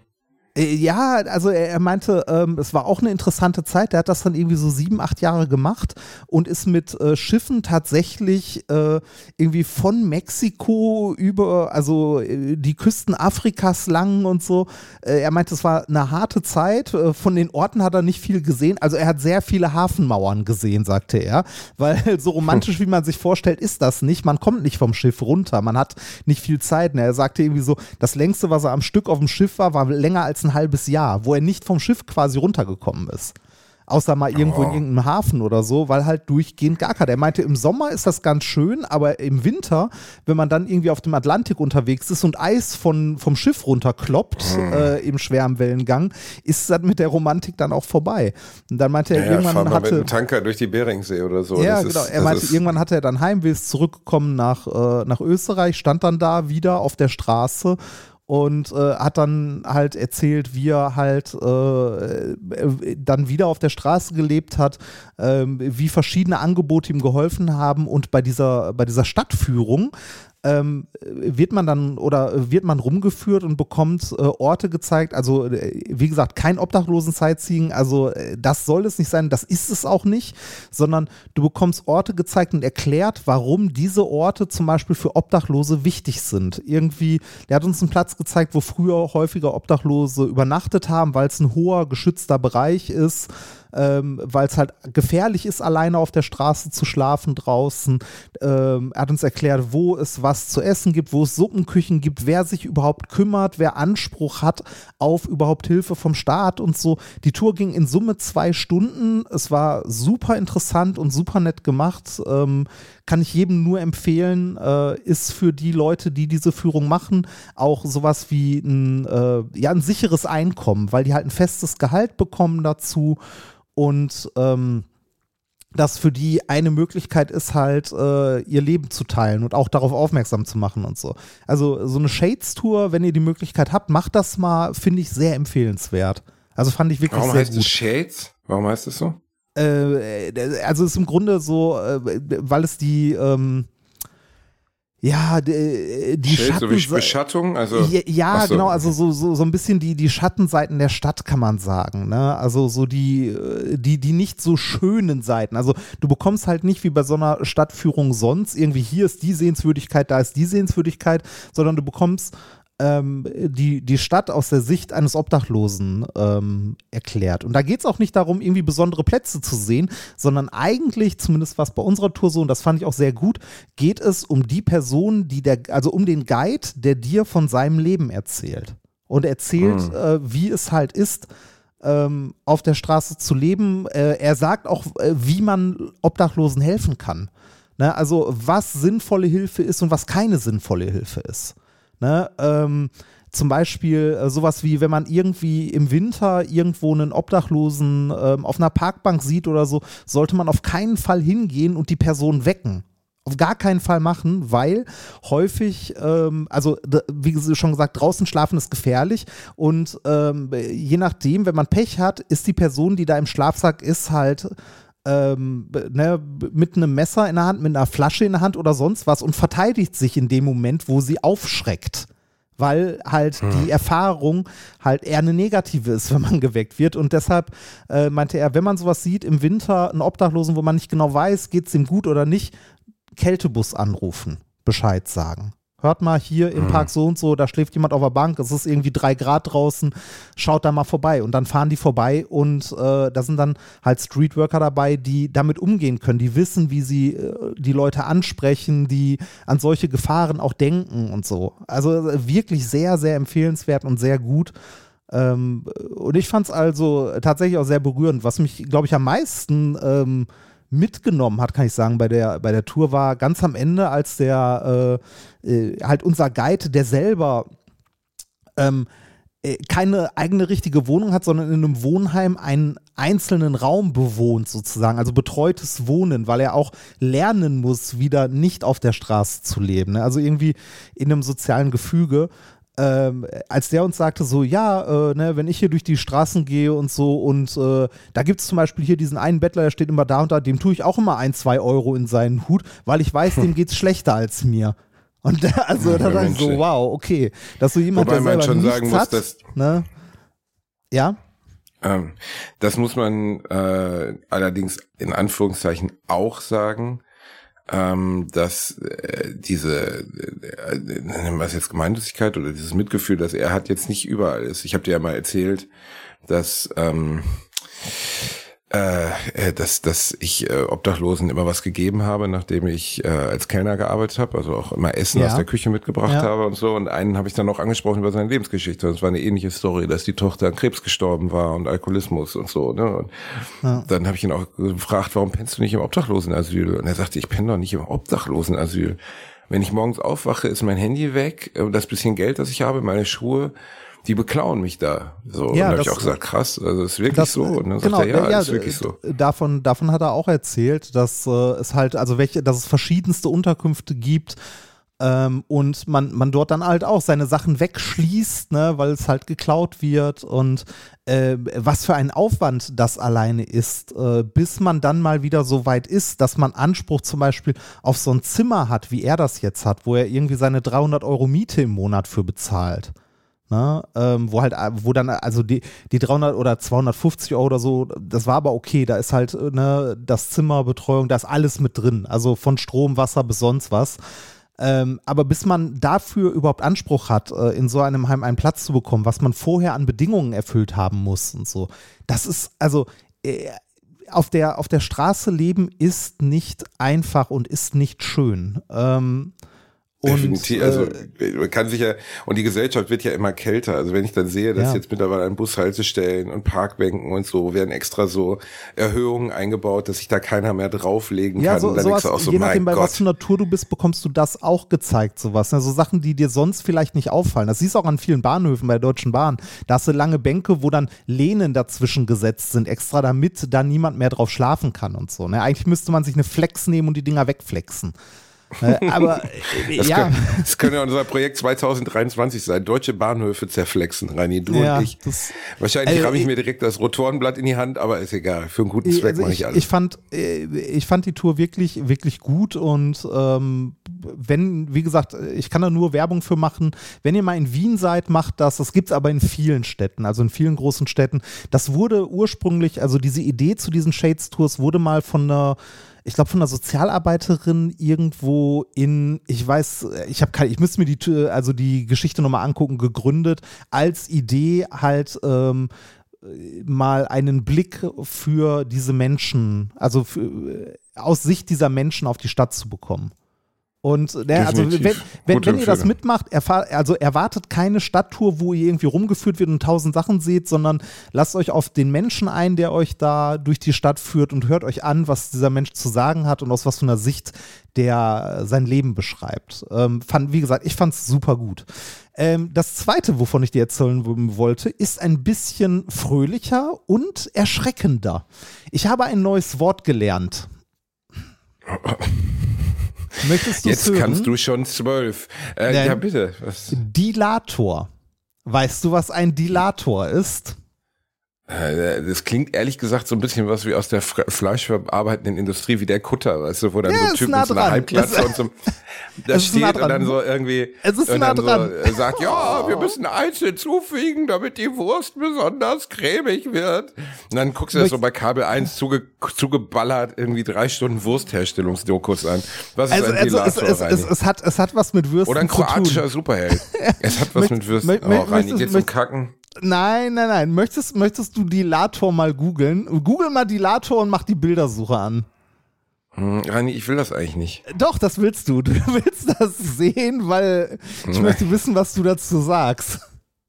Ja, also er, er meinte, ähm, es war auch eine interessante Zeit. Der hat das dann irgendwie so sieben, acht Jahre gemacht und ist mit äh, Schiffen tatsächlich äh, irgendwie von Mexiko über, also äh, die Küsten Afrikas lang und so. Äh, er meinte, es war eine harte Zeit. Äh, von den Orten hat er nicht viel gesehen. Also er hat sehr viele Hafenmauern gesehen, sagte er. Weil so romantisch, wie man sich vorstellt, ist das nicht. Man kommt nicht vom Schiff runter. Man hat nicht viel Zeit. Und er sagte irgendwie so, das längste, was er am Stück auf dem Schiff war, war länger als ein halbes Jahr, wo er nicht vom Schiff quasi runtergekommen ist. Außer mal irgendwo oh. in irgendeinem Hafen oder so, weil halt durchgehend gar keiner. Er meinte, im Sommer ist das ganz schön, aber im Winter, wenn man dann irgendwie auf dem Atlantik unterwegs ist und Eis von, vom Schiff runterkloppt mm. äh, im schweren Wellengang, ist das mit der Romantik dann auch vorbei. Und dann meinte er, ja, irgendwann fahr mal hatte... mit einem Tanker durch die Beringsee oder so. Ja, das genau. Ist, er meinte, ist, irgendwann hatte er dann Heimweh, ist zurückgekommen nach, äh, nach Österreich, stand dann da wieder auf der Straße und äh, hat dann halt erzählt, wie er halt äh, dann wieder auf der Straße gelebt hat, äh, wie verschiedene Angebote ihm geholfen haben und bei dieser, bei dieser Stadtführung ähm, wird man dann oder wird man rumgeführt und bekommt äh, Orte gezeigt, also äh, wie gesagt, kein Obdachlosen-Sightseeing, also äh, das soll es nicht sein, das ist es auch nicht, sondern du bekommst Orte gezeigt und erklärt, warum diese Orte zum Beispiel für Obdachlose wichtig sind. Irgendwie, der hat uns einen Platz gezeigt, wo früher häufiger Obdachlose übernachtet haben, weil es ein hoher, geschützter Bereich ist, ähm, weil es halt gefährlich ist, alleine auf der Straße zu schlafen draußen. Ähm, er hat uns erklärt, wo es was zu essen gibt, wo es Suppenküchen gibt, wer sich überhaupt kümmert, wer Anspruch hat auf überhaupt Hilfe vom Staat und so. Die Tour ging in Summe zwei Stunden. Es war super interessant und super nett gemacht. Ähm, kann ich jedem nur empfehlen, äh, ist für die Leute, die diese Führung machen, auch sowas wie ein, äh, ja, ein sicheres Einkommen, weil die halt ein festes Gehalt bekommen dazu und ähm, das für die eine Möglichkeit ist halt, äh, ihr Leben zu teilen und auch darauf aufmerksam zu machen und so. Also so eine Shades-Tour, wenn ihr die Möglichkeit habt, macht das mal, finde ich sehr empfehlenswert. Also fand ich wirklich Warum sehr heißt gut. es Shades? Warum heißt es so? Äh, also es ist im Grunde so, äh, weil es die ähm, ja, die, die Schild, Schatten... So wie Beschattung? Also, ja, ja so. genau, also so, so, so ein bisschen die, die Schattenseiten der Stadt, kann man sagen. Ne? Also so die, die, die nicht so schönen Seiten. Also du bekommst halt nicht wie bei so einer Stadtführung sonst irgendwie, hier ist die Sehenswürdigkeit, da ist die Sehenswürdigkeit, sondern du bekommst ähm, die, die Stadt aus der Sicht eines Obdachlosen ähm, erklärt. Und da geht es auch nicht darum, irgendwie besondere Plätze zu sehen, sondern eigentlich, zumindest was bei unserer Tour so, und das fand ich auch sehr gut, geht es um die Person, die der, also um den Guide, der dir von seinem Leben erzählt. Und erzählt, mhm. äh, wie es halt ist, ähm, auf der Straße zu leben. Äh, er sagt auch, äh, wie man Obdachlosen helfen kann. Ne? Also was sinnvolle Hilfe ist und was keine sinnvolle Hilfe ist. Ne, ähm, zum Beispiel äh, sowas wie, wenn man irgendwie im Winter irgendwo einen Obdachlosen ähm, auf einer Parkbank sieht oder so, sollte man auf keinen Fall hingehen und die Person wecken. Auf gar keinen Fall machen, weil häufig, ähm, also d- wie schon gesagt, draußen schlafen ist gefährlich und ähm, je nachdem, wenn man Pech hat, ist die Person, die da im Schlafsack ist, halt Ähm, ne, mit einem Messer in der Hand, mit einer Flasche in der Hand oder sonst was und verteidigt sich in dem Moment, wo sie aufschreckt. Weil halt hm. die Erfahrung halt eher eine negative ist, wenn man geweckt wird. Und deshalb äh, meinte er, wenn man sowas sieht im Winter, einen Obdachlosen, wo man nicht genau weiß, geht es ihm gut oder nicht, Kältebus anrufen, Bescheid sagen. hört mal hier im Park so und so, da schläft jemand auf der Bank, es ist irgendwie drei Grad draußen, schaut da mal vorbei. Und dann fahren die vorbei und äh, da sind dann halt Streetworker dabei, die damit umgehen können, die wissen, wie sie äh, die Leute ansprechen, die an solche Gefahren auch denken und so. Also äh, wirklich sehr, sehr empfehlenswert und sehr gut. Ähm, und ich fand es also tatsächlich auch sehr berührend. Was mich, glaube ich, am meisten ähm, mitgenommen hat, kann ich sagen, bei der, bei der Tour war ganz am Ende, als der äh, äh, halt unser Guide, der selber ähm, äh, keine eigene richtige Wohnung hat, sondern in einem Wohnheim einen einzelnen Raum bewohnt sozusagen, also betreutes Wohnen, weil er auch lernen muss, wieder nicht auf der Straße zu leben, ne? Also irgendwie in einem sozialen Gefüge. Ähm, als der uns sagte so, ja, äh, ne, wenn ich hier durch die Straßen gehe und so und äh, da gibt es zum Beispiel hier diesen einen Bettler, der steht immer da und da, dem tue ich auch immer ein, zwei Euro in seinen Hut, weil ich weiß, dem geht's schlechter als mir. Und da, also ja, da dachte ich so, wow, okay, dass so jemand, Wobei der selber man schon nichts sagen muss, hat, dass ne? Ja? Ähm, das muss man äh, allerdings in Anführungszeichen auch sagen, ähm, dass äh, diese, äh, nennen wir es jetzt Gemeinnützigkeit oder dieses Mitgefühl, das er hat, jetzt nicht überall ist. Ich habe dir ja mal erzählt, dass ähm, äh, dass dass ich äh, Obdachlosen immer was gegeben habe, nachdem ich äh, als Kellner gearbeitet habe, also auch immer Essen Ja. aus der Küche mitgebracht Ja. habe und so. Und einen habe ich dann noch angesprochen über seine Lebensgeschichte. Das war eine ähnliche Story, dass die Tochter an Krebs gestorben war und Alkoholismus und so. Ne? Und Ja. dann habe ich ihn auch gefragt, warum pennst du nicht im Obdachlosenasyl? Und er sagte, ich penne doch nicht im Obdachlosenasyl. Wenn ich morgens aufwache, ist mein Handy weg, das bisschen Geld, das ich habe, meine Schuhe, die beklauen mich da. So, Ja, und da habe das- ich auch gesagt, krass, also ist wirklich Das, so. Und dann genau, sagt er, ja, ja, ist wirklich so. Davon, davon hat er auch erzählt, dass äh, es halt, also welche, dass es verschiedenste Unterkünfte gibt ähm, und man, man dort dann halt auch seine Sachen wegschließt, ne, weil es halt geklaut wird und äh, was für ein Aufwand das alleine ist, äh, bis man dann mal wieder so weit ist, dass man Anspruch zum Beispiel auf so ein Zimmer hat, wie er das jetzt hat, wo er irgendwie seine dreihundert Euro Miete im Monat für bezahlt. Ne, ähm, wo halt, wo dann, also die, die dreihundert oder zweihundertfünfzig Euro oder so, das war aber okay, da ist halt, ne, das Zimmer, Betreuung, da ist alles mit drin, also von Strom, Wasser bis sonst was. Ähm, aber bis man dafür überhaupt Anspruch hat, äh, in so einem Heim einen Platz zu bekommen, was man vorher an Bedingungen erfüllt haben muss und so, das ist, also, äh, auf der, auf der Straße leben ist nicht einfach und ist nicht schön. Ähm, Definitiv, und, also äh, man kann sich ja, und die Gesellschaft wird ja immer kälter, also wenn ich dann sehe, dass Ja. jetzt mittlerweile an Bushaltestellen und Parkbänken und so werden extra so Erhöhungen eingebaut, dass sich da keiner mehr drauflegen Ja, kann, so, und dann sowas, denkst du auch so, je nachdem, mein bei was Gott. für einer Tour du bist, bekommst du das auch gezeigt, sowas. Ne? So Sachen, die dir sonst vielleicht nicht auffallen. Das siehst du auch an vielen Bahnhöfen bei der Deutschen Bahn. Da hast du lange Bänke, wo dann Lehnen dazwischen gesetzt sind, extra damit da niemand mehr drauf schlafen kann und so. Ne? Eigentlich müsste man sich eine Flex nehmen und die Dinger wegflexen. äh, aber äh, Das, ja, kann, das könnte ja unser Projekt zwanzig dreiundzwanzig sein. Deutsche Bahnhöfe zerflexen, Reini, du ja, und ich. das, Wahrscheinlich äh, ramme ich ich- mir direkt das Rotorenblatt in die Hand, aber ist egal. Für einen guten Zweck also mache ich, ich alles. ich, fand, äh, ich fand die Tour wirklich, wirklich gut und ähm, wenn, wie gesagt, ich kann da nur Werbung für machen. Wenn ihr mal in Wien seid, macht das. Das gibt es aber in vielen Städten, also in vielen großen Städten. Das wurde ursprünglich, also diese Idee zu diesen Shades-Tours wurde mal von einer ich glaube, von einer Sozialarbeiterin irgendwo in, ich weiß, ich habe keine, ich müsste mir die, also die Geschichte nochmal angucken, gegründet, als Idee halt ähm, mal einen Blick für diese Menschen, also für, aus Sicht dieser Menschen auf die Stadt zu bekommen. Und ne, also wenn, Definitiv. wenn, Gute wenn ihr das Empfehlung. mitmacht, erfahr, also erwartet keine Stadttour, wo ihr irgendwie rumgeführt wird und tausend Sachen seht, sondern lasst euch auf den Menschen ein, der euch da durch die Stadt führt und hört euch an, was dieser Mensch zu sagen hat und aus was für einer Sicht der sein Leben beschreibt. Ähm, fand, wie gesagt, ich fand es super gut. Ähm, das Zweite, wovon ich dir erzählen wollte, ist ein bisschen fröhlicher und erschreckender. Ich habe ein neues Wort gelernt. Möchtest du Jetzt hören? kannst du schon zwölf. Äh, Nein. ja, bitte. Was? Dilator. Weißt du, was ein Dilator ist? Das klingt ehrlich gesagt so ein bisschen was wie aus der fleischverarbeitenden Industrie, wie der Kutter, weißt du, wo dann ja, so ein Typ mit so einer Halbglatze und so da steht nah und dann so irgendwie es ist und nah dann dran. so sagt, ja, wir müssen Eis hinzufügen, damit die Wurst besonders cremig wird. Und dann guckst du das so bei Kabel eins zuge, zugeballert irgendwie drei Stunden Wurstherstellungsdokus an. Was ist also, ein also Dilator, es, es, es, es, hat, es hat was mit Würsten oder ein zu tun. kroatischer Superheld. Es hat was Möcht, mit Würsten. Möcht, oh, Reini, möchtest, geht's zum Kacken? Nein, nein, nein. Möchtest, möchtest du Dilator mal googeln? Google mal Dilator und mach die Bildersuche an. Hm, Reini, ich will das eigentlich nicht. Doch, das willst du. Du willst das sehen, weil ich Nein. möchte wissen, was du dazu sagst.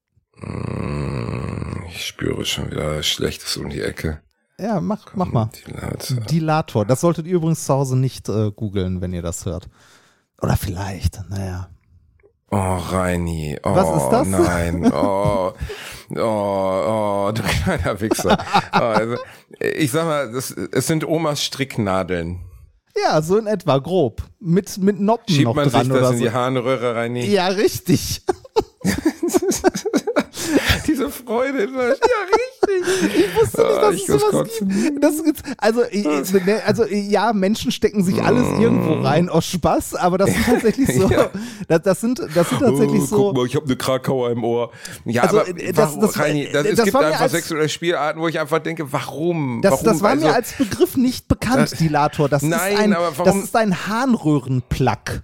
Ich spüre schon wieder Schlechtes um die Ecke. Ja, mach, mach mal. Dilator. Dilator. Das solltet ihr übrigens zu Hause nicht äh, googeln, wenn ihr das hört. Oder vielleicht, naja. Oh, Reini. Oh, Was ist das? Nein. Oh, oh, oh, du kleiner Wichser. Oh, also, ich sag mal, das, es sind Omas Stricknadeln. Ja, so in etwa, grob. Mit, mit Noppen Schiebt noch man dran sich das oder in so. die Harnröhre, Reini? Ja, richtig. Diese Freude. Ja, richtig. Ich wusste nicht, dass ich es sowas kotzen. gibt. Das gibt's, also, äh, ne, also, ja, Menschen stecken sich alles irgendwo rein aus Spaß, aber das sind tatsächlich so, Ja. das, das sind, das sind tatsächlich oh, so. Guck mal, ich habe eine Krakauer im Ohr. Ja, Also, aber äh, das- warum, das- Reini, das, äh, es das gibt war mir einfach als- sexuelle Spielarten, wo ich einfach denke, warum? Das, warum? das war Also, mir als Begriff nicht bekannt, Das- Dilator. Das Nein, ist ein, aber das warum- ist ein Harnröhrenplug.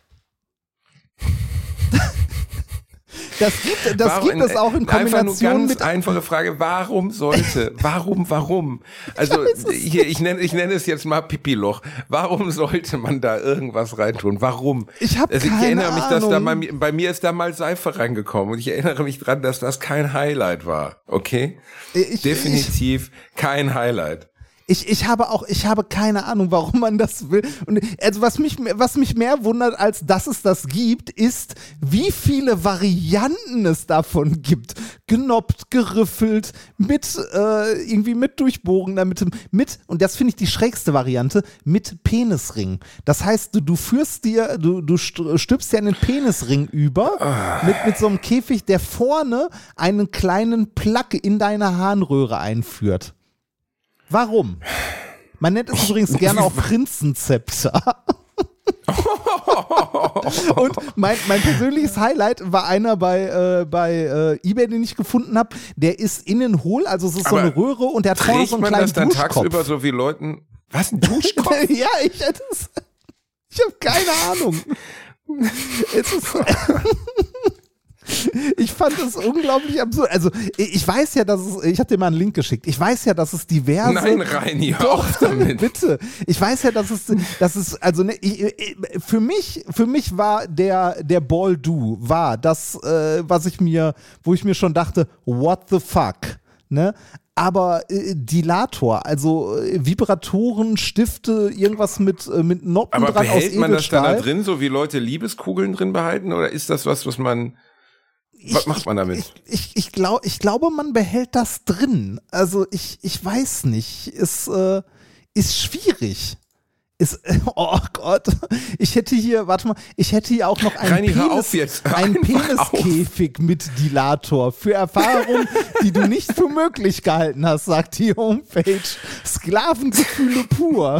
Das gibt, das Warum- gibt es auch in Einfach nur Kombination ganz mit. einfache Frage, warum sollte, warum, warum? Also hier, ich nenne, ich nenne es jetzt mal Pipiloch. Warum sollte man da irgendwas reintun? Warum? Ich hab also, ich keine erinnere mich, dass da Ahnung. mal, bei mir ist da mal Seife reingekommen und ich erinnere mich dran, dass das kein Highlight war. Okay? Ich, Definitiv kein Highlight. Ich, ich habe auch, ich habe keine Ahnung, warum man das will. Und also was mich, was mich mehr wundert, als dass es das gibt, ist, wie viele Varianten es davon gibt. Genoppt, geriffelt, mit äh, irgendwie mit Durchbohren, damit mit, und das finde ich die schrägste Variante, mit Penisring. Das heißt, du, du führst dir, du, du stülpst dir einen Penisring über, Ah. mit, mit so einem Käfig, der vorne einen kleinen Plug in deine Harnröhre einführt. Warum? Man nennt es übrigens gerne auch Prinzenzepter. Und mein, mein persönliches Highlight war einer bei, äh, bei äh, eBay, den ich gefunden habe. Der ist innen hohl, also es ist so Aber eine Röhre und der hat vorne Trägt so einen man kleinen das dann Duschkopf. tagsüber so wie Leuten, was, ein Duschkopf? Ja, ich hätte es. Ich habe keine Ahnung. Es ist. Ich fand es unglaublich absurd. Also, ich weiß ja, dass es, ich habe dir mal einen Link geschickt. Ich weiß ja, dass es diverse. Nein, Reini, hör Doch, auf damit. bitte. Ich weiß ja, dass es, dass es, also, ne, ich, ich, für mich, für mich war der, der Ball Do, war das, äh, was ich mir, wo ich mir schon dachte, what the fuck, ne? Aber äh, Dilator, also äh, Vibratoren, Stifte, irgendwas mit, äh, mit Noppen Aber dran aus behält man das dann Edelstahl. da drin, so wie Leute Liebeskugeln drin behalten? Oder ist das was, was man, was Ich- macht man damit? Ich, ich, ich, glaub, ich glaube, man behält das drin. Also ich, ich weiß nicht. Ist, äh, ist schwierig. Ist, oh Gott. Ich hätte hier, warte mal, ich hätte hier auch noch einen, Reini, hör Penis, auf jetzt. Hör einen einfach Peniskäfig mit Dilator für Erfahrungen, die du nicht für möglich gehalten hast, sagt die Homepage. Sklavengefühle pur.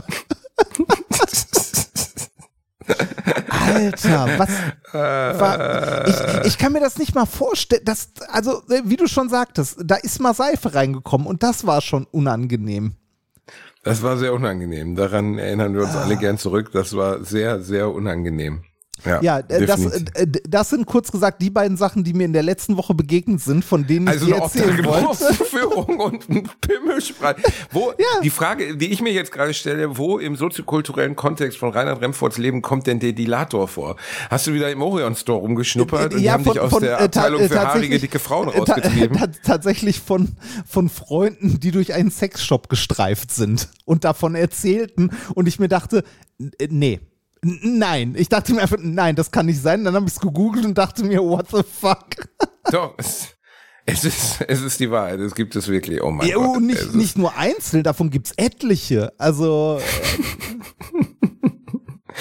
Alter, was war, ich, ich kann mir das nicht mal vorstellen, dass, also wie du schon sagtest, da ist mal Seife reingekommen und das war schon unangenehm. Das war sehr unangenehm. Daran erinnern wir uns alle gern zurück. Das war sehr, sehr unangenehm. Ja, Ja, äh, das, definitiv. äh, das sind kurz gesagt die beiden Sachen, die mir in der letzten Woche begegnet sind, von denen ich Also dir eine erzählen wollte. Obdachlosenführung und ein Pimmelspray. Wo, Ja. Die Frage, die ich mir jetzt gerade stelle, wo im soziokulturellen Kontext von Reinhard Remfords Leben kommt denn der Dilator vor? Hast du wieder im Orion Store rumgeschnuppert und die haben dich aus der äh, ta- Abteilung äh, für haarige, tatsächlich- dicke Frauen äh, ta- rausgetrieben? ta- Tatsächlich von, von Freunden, die durch einen Sexshop gestreift sind und davon erzählten und ich mir dachte, n- äh, nee. N- Nein, ich dachte mir einfach, nein, das kann nicht sein. Dann habe ich es gegoogelt und dachte mir, what the fuck? Doch, es, es ist, es ist die Wahrheit. Es gibt es wirklich. Oh mein Ja, Gott. und Es nicht, ist- nicht nur einzeln, davon gibt es etliche. Also,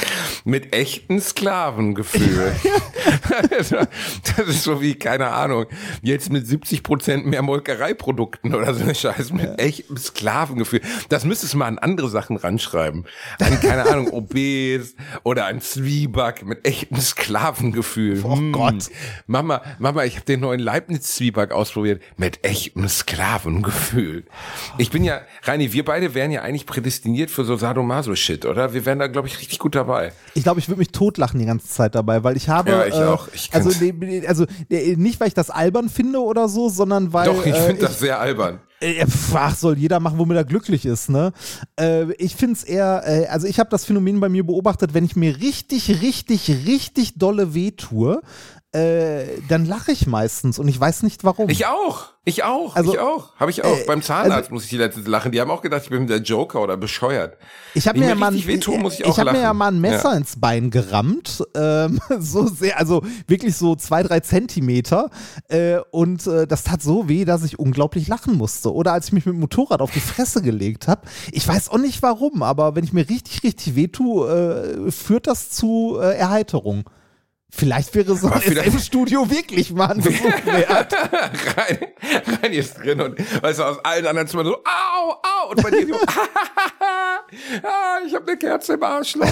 mit echten Sklavengefühl. Das ist so wie, keine Ahnung, jetzt mit siebzig Prozent mehr Molkereiprodukten oder so eine Scheiße, mit ja. echtem Sklavengefühl. Das müsstest du mal an andere Sachen ranschreiben. An, keine Ahnung, Obes oder ein Zwieback mit echtem Sklavengefühl. Oh hm. Gott. Mama, Mama, ich habe den neuen Leibniz-Zwieback ausprobiert mit echtem Sklavengefühl. Ich bin ja, Reini, wir beide wären ja eigentlich prädestiniert für so Sadomaso-Shit, oder? Wir wären da, glaube ich, richtig gut dabei. Ich glaube, ich würde mich totlachen die ganze Zeit dabei, weil ich habe, ja, ich äh, auch. Ich also, also nicht, weil ich das albern finde oder so, sondern weil Doch, ich äh, finde das sehr albern. Äh, ach, soll jeder machen, womit er glücklich ist, ne? Äh, ich finde es eher, äh, also ich habe das Phänomen bei mir beobachtet, wenn ich mir richtig, richtig, richtig dolle wehtue, äh, dann lache ich meistens und ich weiß nicht warum. Ich auch, ich auch, also, ich auch, habe ich auch. Äh, Beim Zahnarzt also, muss ich die letzte lachen. Die haben auch gedacht, ich bin der Joker oder bescheuert. Ich habe mir, ja mal, wehtun, muss ich ich auch hab lachen. mir ja mal ein Messer ja. ins Bein gerammt, ähm, so sehr, also wirklich so zwei, drei Zentimeter äh, und äh, das tat so weh, dass ich unglaublich lachen musste. Oder als ich mich mit dem Motorrad auf die Fresse gelegt habe, ich weiß auch nicht warum, aber wenn ich mir richtig, richtig wehtue, äh, führt das zu äh, Erheiterung. Vielleicht wäre so ein S M-Studio wirklich mal ein Besuch wert. rein, rein ist drin und weißt du, aus allen anderen Zimmern so, au, au, und bei dir so, ah, ich habe eine Kerze im Arschloch.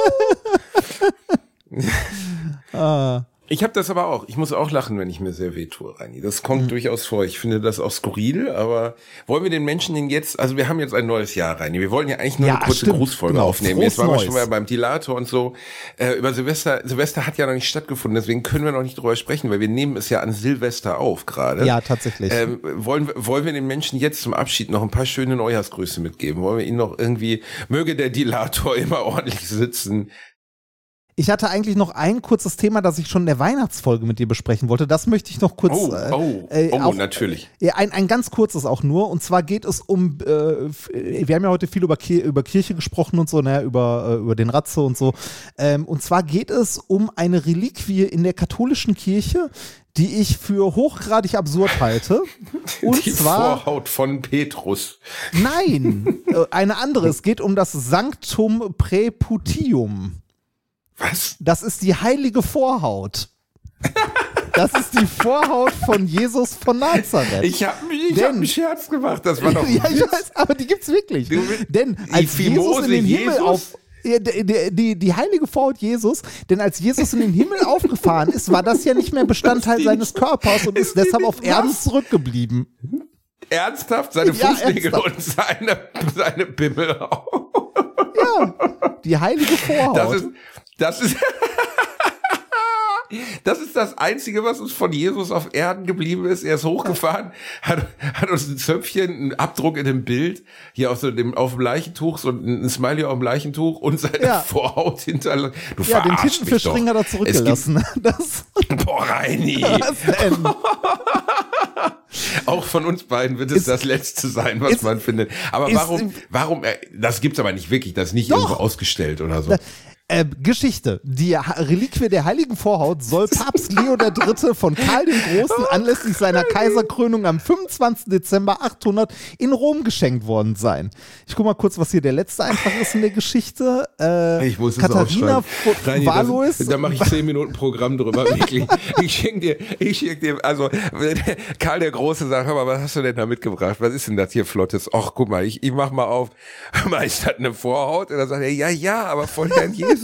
ah. Ich habe das aber auch. Ich muss auch lachen, wenn ich mir sehr weh tue, Reini. Das kommt mhm. durchaus vor. Ich finde das auch skurril, aber wollen wir den Menschen denn jetzt, also wir haben jetzt ein neues Jahr, Reini. Wir wollen ja eigentlich nur ja, eine kurze stimmt. Grußfolge genau. aufnehmen. Frohes Jetzt waren wir Neues. schon mal beim Dilator und so. Äh, über Silvester, Silvester hat ja noch nicht stattgefunden, deswegen können wir noch nicht drüber sprechen, weil wir nehmen es ja an Silvester auf gerade. Ja, tatsächlich. Ähm, wollen, wollen wir den Menschen jetzt zum Abschied noch ein paar schöne Neujahrsgrüße mitgeben? Wollen wir ihnen noch irgendwie, möge der Dilator immer ordentlich sitzen? Ich hatte eigentlich noch ein kurzes Thema, das ich schon in der Weihnachtsfolge mit dir besprechen wollte. Das möchte ich noch kurz. Oh, oh, äh, oh auch, natürlich. Äh, ein, ein ganz kurzes auch nur. Und zwar geht es um, äh, wir haben ja heute viel über, Kir- über Kirche gesprochen und so, ne, über, äh, über den Ratze und so. Ähm, und zwar geht es um eine Reliquie in der katholischen Kirche, die ich für hochgradig absurd halte. Und die zwar, Vorhaut von Petrus. Nein, äh, eine andere. Es geht um das Sanctum Praeputium. Was? Das ist die heilige Vorhaut. Das ist die Vorhaut von Jesus von Nazareth. Ich habe ich hab einen Scherz gemacht, das war doch ja, ich weiß, aber die gibt's wirklich. Du, denn als Jesus in den Himmel Jesus? auf ja, die, die, die heilige Vorhaut Jesus, denn als Jesus in den Himmel aufgefahren ist, war das ja nicht mehr Bestandteil die, seines Körpers und ist, ist deshalb auf Erden was? zurückgeblieben. Ernsthaft? Seine ja, Fußnägel ernsthaft. und seine, seine Bimmel auch. Ja, die heilige Vorhaut. Das ist, das ist, das ist das Einzige, was uns von Jesus auf Erden geblieben ist. Er ist hochgefahren, hat, hat uns ein Zöpfchen, einen Abdruck in dem Bild, hier auf, so dem, auf dem Leichentuch, so ein Smiley auf dem Leichentuch und seine ja. Vorhaut hinterlassen. Du ja, den verarschst mich doch. Tintenfischring hat er zurückgelassen. Das, boah, Reini. Was denn? Auch von uns beiden wird es ist, das Letzte sein, was ist, man findet. Aber ist, warum, warum, äh, das gibt's aber nicht wirklich, das ist nicht doch. irgendwo ausgestellt oder so. Äh, Geschichte. Die ha- Reliquie der heiligen Vorhaut soll Papst Leo der Dritte von Karl dem Großen anlässlich seiner Kaiserkrönung am fünfundzwanzigsten Dezember achthundert in Rom geschenkt worden sein. Ich guck mal kurz, was hier der letzte Eintrag ist in der Geschichte. Äh, ich muss es Katharina von Reini, Valois. Da mache ich zehn Minuten Programm drüber, wirklich. Ich schenke dir, ich schenke dir, also Karl der Große sagt, hör mal, was hast du denn da mitgebracht? Was ist denn das hier Flottes? Ach, guck mal, ich, ich mach mal auf. Hör mal, ist das eine Vorhaut? Und dann sagt er, ja, ja, aber von Herrn Jesus.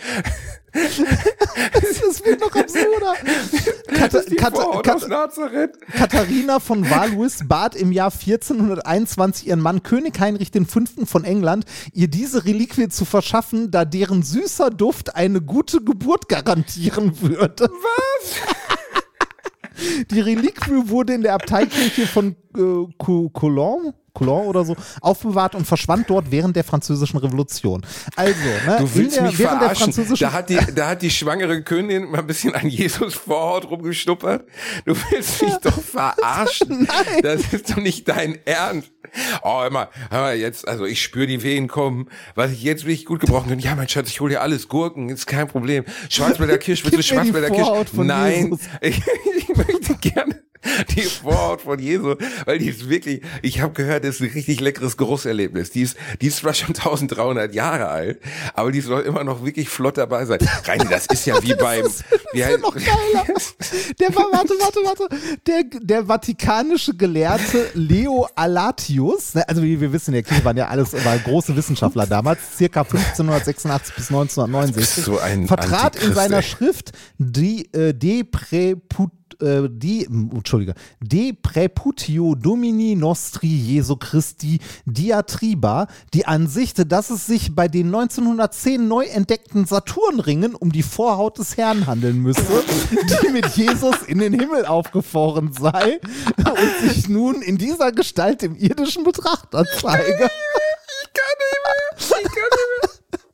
Das wird noch absurder. Kata- Kata- Kata- Katharina von Valois bat im Jahr vierzehnhunderteinundzwanzig ihren Mann König Heinrich der Fünfte von England, ihr diese Reliquie zu verschaffen, da deren süßer Duft eine gute Geburt garantieren würde. Was? Die Reliquie wurde in der Abteikirche von äh, Cologne Cologne oder so, aufbewahrt und verschwand dort während der Französischen Revolution. Also, ne, du willst der, mich während der verarschen. französischen Da hat die, da hat die schwangere Königin mal ein bisschen an Jesus Vorhaut rumgeschnuppert. Du willst mich doch verarschen. Nein. Das ist doch nicht dein Ernst. Oh, hör mal, hör mal jetzt, also ich spüre die Wehen kommen. Was ich jetzt wirklich gut gebrauchen kann. Ja, mein Schatz, ich hole dir alles. Gurken, ist kein Problem. Schwarzwälder Kirsch, willst du Schwarzwälder Kirsch? Nein, ich, ich möchte gerne. Die Vorhaut von Jesu, weil die ist wirklich, ich habe gehört, das ist ein richtig leckeres Geruchserlebnis. Die ist, die ist zwar schon dreizehnhundert Jahre alt, aber die soll immer noch wirklich flott dabei sein. Reini, das ist ja wie beim... Das ist, das wie ist halt, noch geiler. Der war, warte, warte, warte. Der, der vatikanische Gelehrte Leo Allatius, also wie wir wissen, der Kirche waren ja alles war große Wissenschaftler damals, circa fünfzehnhundertsechsundachtzig bis neunzehnhundertneunundsechzig, so ein vertrat in Antichrist, seiner ey. Schrift die äh, De Preput Die, Entschuldige, De Preputio Domini Nostri Jesu Christi Diatriba die Ansicht, dass es sich bei den neunzehnhundertzehn neu entdeckten Saturnringen um die Vorhaut des Herrn handeln müsse, die mit Jesus in den Himmel aufgefahren sei und sich nun in dieser Gestalt im irdischen Betrachter zeige. Ich kann nicht mehr, ich kann nicht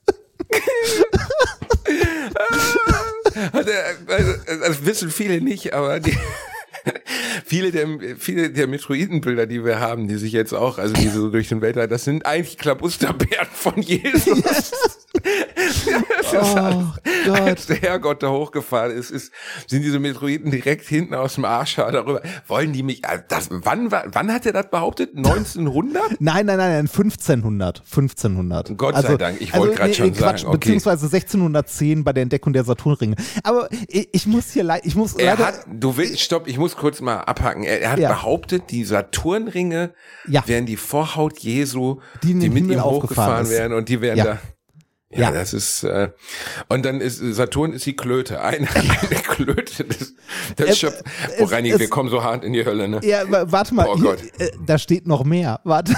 mehr. Also, also, das wissen viele nicht, aber die, viele der viele der Metroidenbilder, die wir haben, die sich jetzt auch, also die so durch den Weltall, das sind eigentlich Klabusterbären von Jesus. Das ist Oh alles, Gott. als der Herrgott da hochgefahren ist, ist, sind diese Metroiden direkt hinten aus dem Arsch darüber. Wollen die mich, also das, wann war, wann hat er das behauptet? neunzehnhundert? Nein, nein, nein, nein, fünfzehnhundert. fünfzehnhundert. Gott sei Dank, ich wollte gerade schon Quatsch, sagen, okay. Beziehungsweise sechzehnhundertzehn bei der Entdeckung der Saturnringe. Aber ich, ich muss hier leider, ich muss Er leider. hat, du willst, stopp, ich muss kurz mal abhaken. Er, er hat Ja. behauptet, die Saturnringe Ja. wären die Vorhaut Jesu, Die die, in den mit Himmel ihm aufgefahren hochgefahren ist. wären und die wären Ja. da. Ja, Ja. das ist, äh, und dann ist, Saturn ist die Klöte. Eine, eine Klöte des, des Es- Schöpf. Oh, es- Reini, es- wir kommen so hart in die Hölle, ne? Ja, wa- warte mal, Oh hier, Gott. äh, da steht noch mehr. Warte.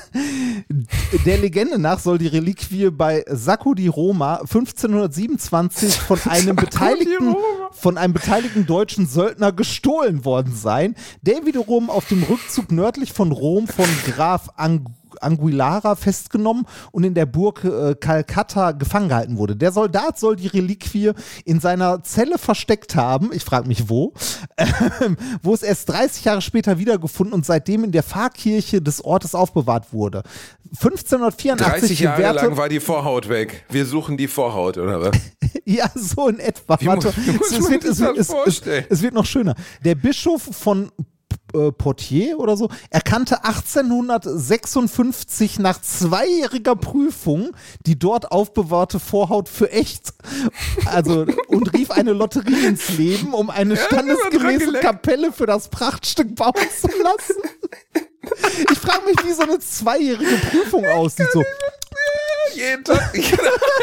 Der Legende nach soll die Reliquie bei Sacco di Roma fünfzehnhundertsiebenundzwanzig von einem beteiligten Roma. von einem beteiligten deutschen Söldner gestohlen worden sein, der wiederum auf dem Rückzug nördlich von Rom von Graf Ang Anguillara festgenommen und in der Burg äh, Calcutta gefangen gehalten wurde. Der Soldat soll die Reliquie in seiner Zelle versteckt haben, ich frage mich wo, ähm, wo es erst dreißig Jahre später wiedergefunden und seitdem in der Pfarrkirche des Ortes aufbewahrt wurde. fünfzehnhundertvierundachtzig dreißig Jahre gewährte, lang war die Vorhaut weg. Wir suchen die Vorhaut, oder was? ja, so in etwa. Wie Warte, muss- wie muss es, es, man wird, sich es, wird, das es, es, vorstellen? es wird noch schöner. Der Bischof von äh, Poitiers oder so erkannte achtzehnhundertsechsundfünfzig nach zweijähriger Prüfung die dort aufbewahrte Vorhaut für echt. Also und rief eine Lotterie ins Leben, um eine Ja, dran standesgemäße geleckt. Kapelle für das Prachtstück bauen zu lassen. Ich frage mich, wie so eine zweijährige Prüfung aussieht. So, Jeden Tag. Ich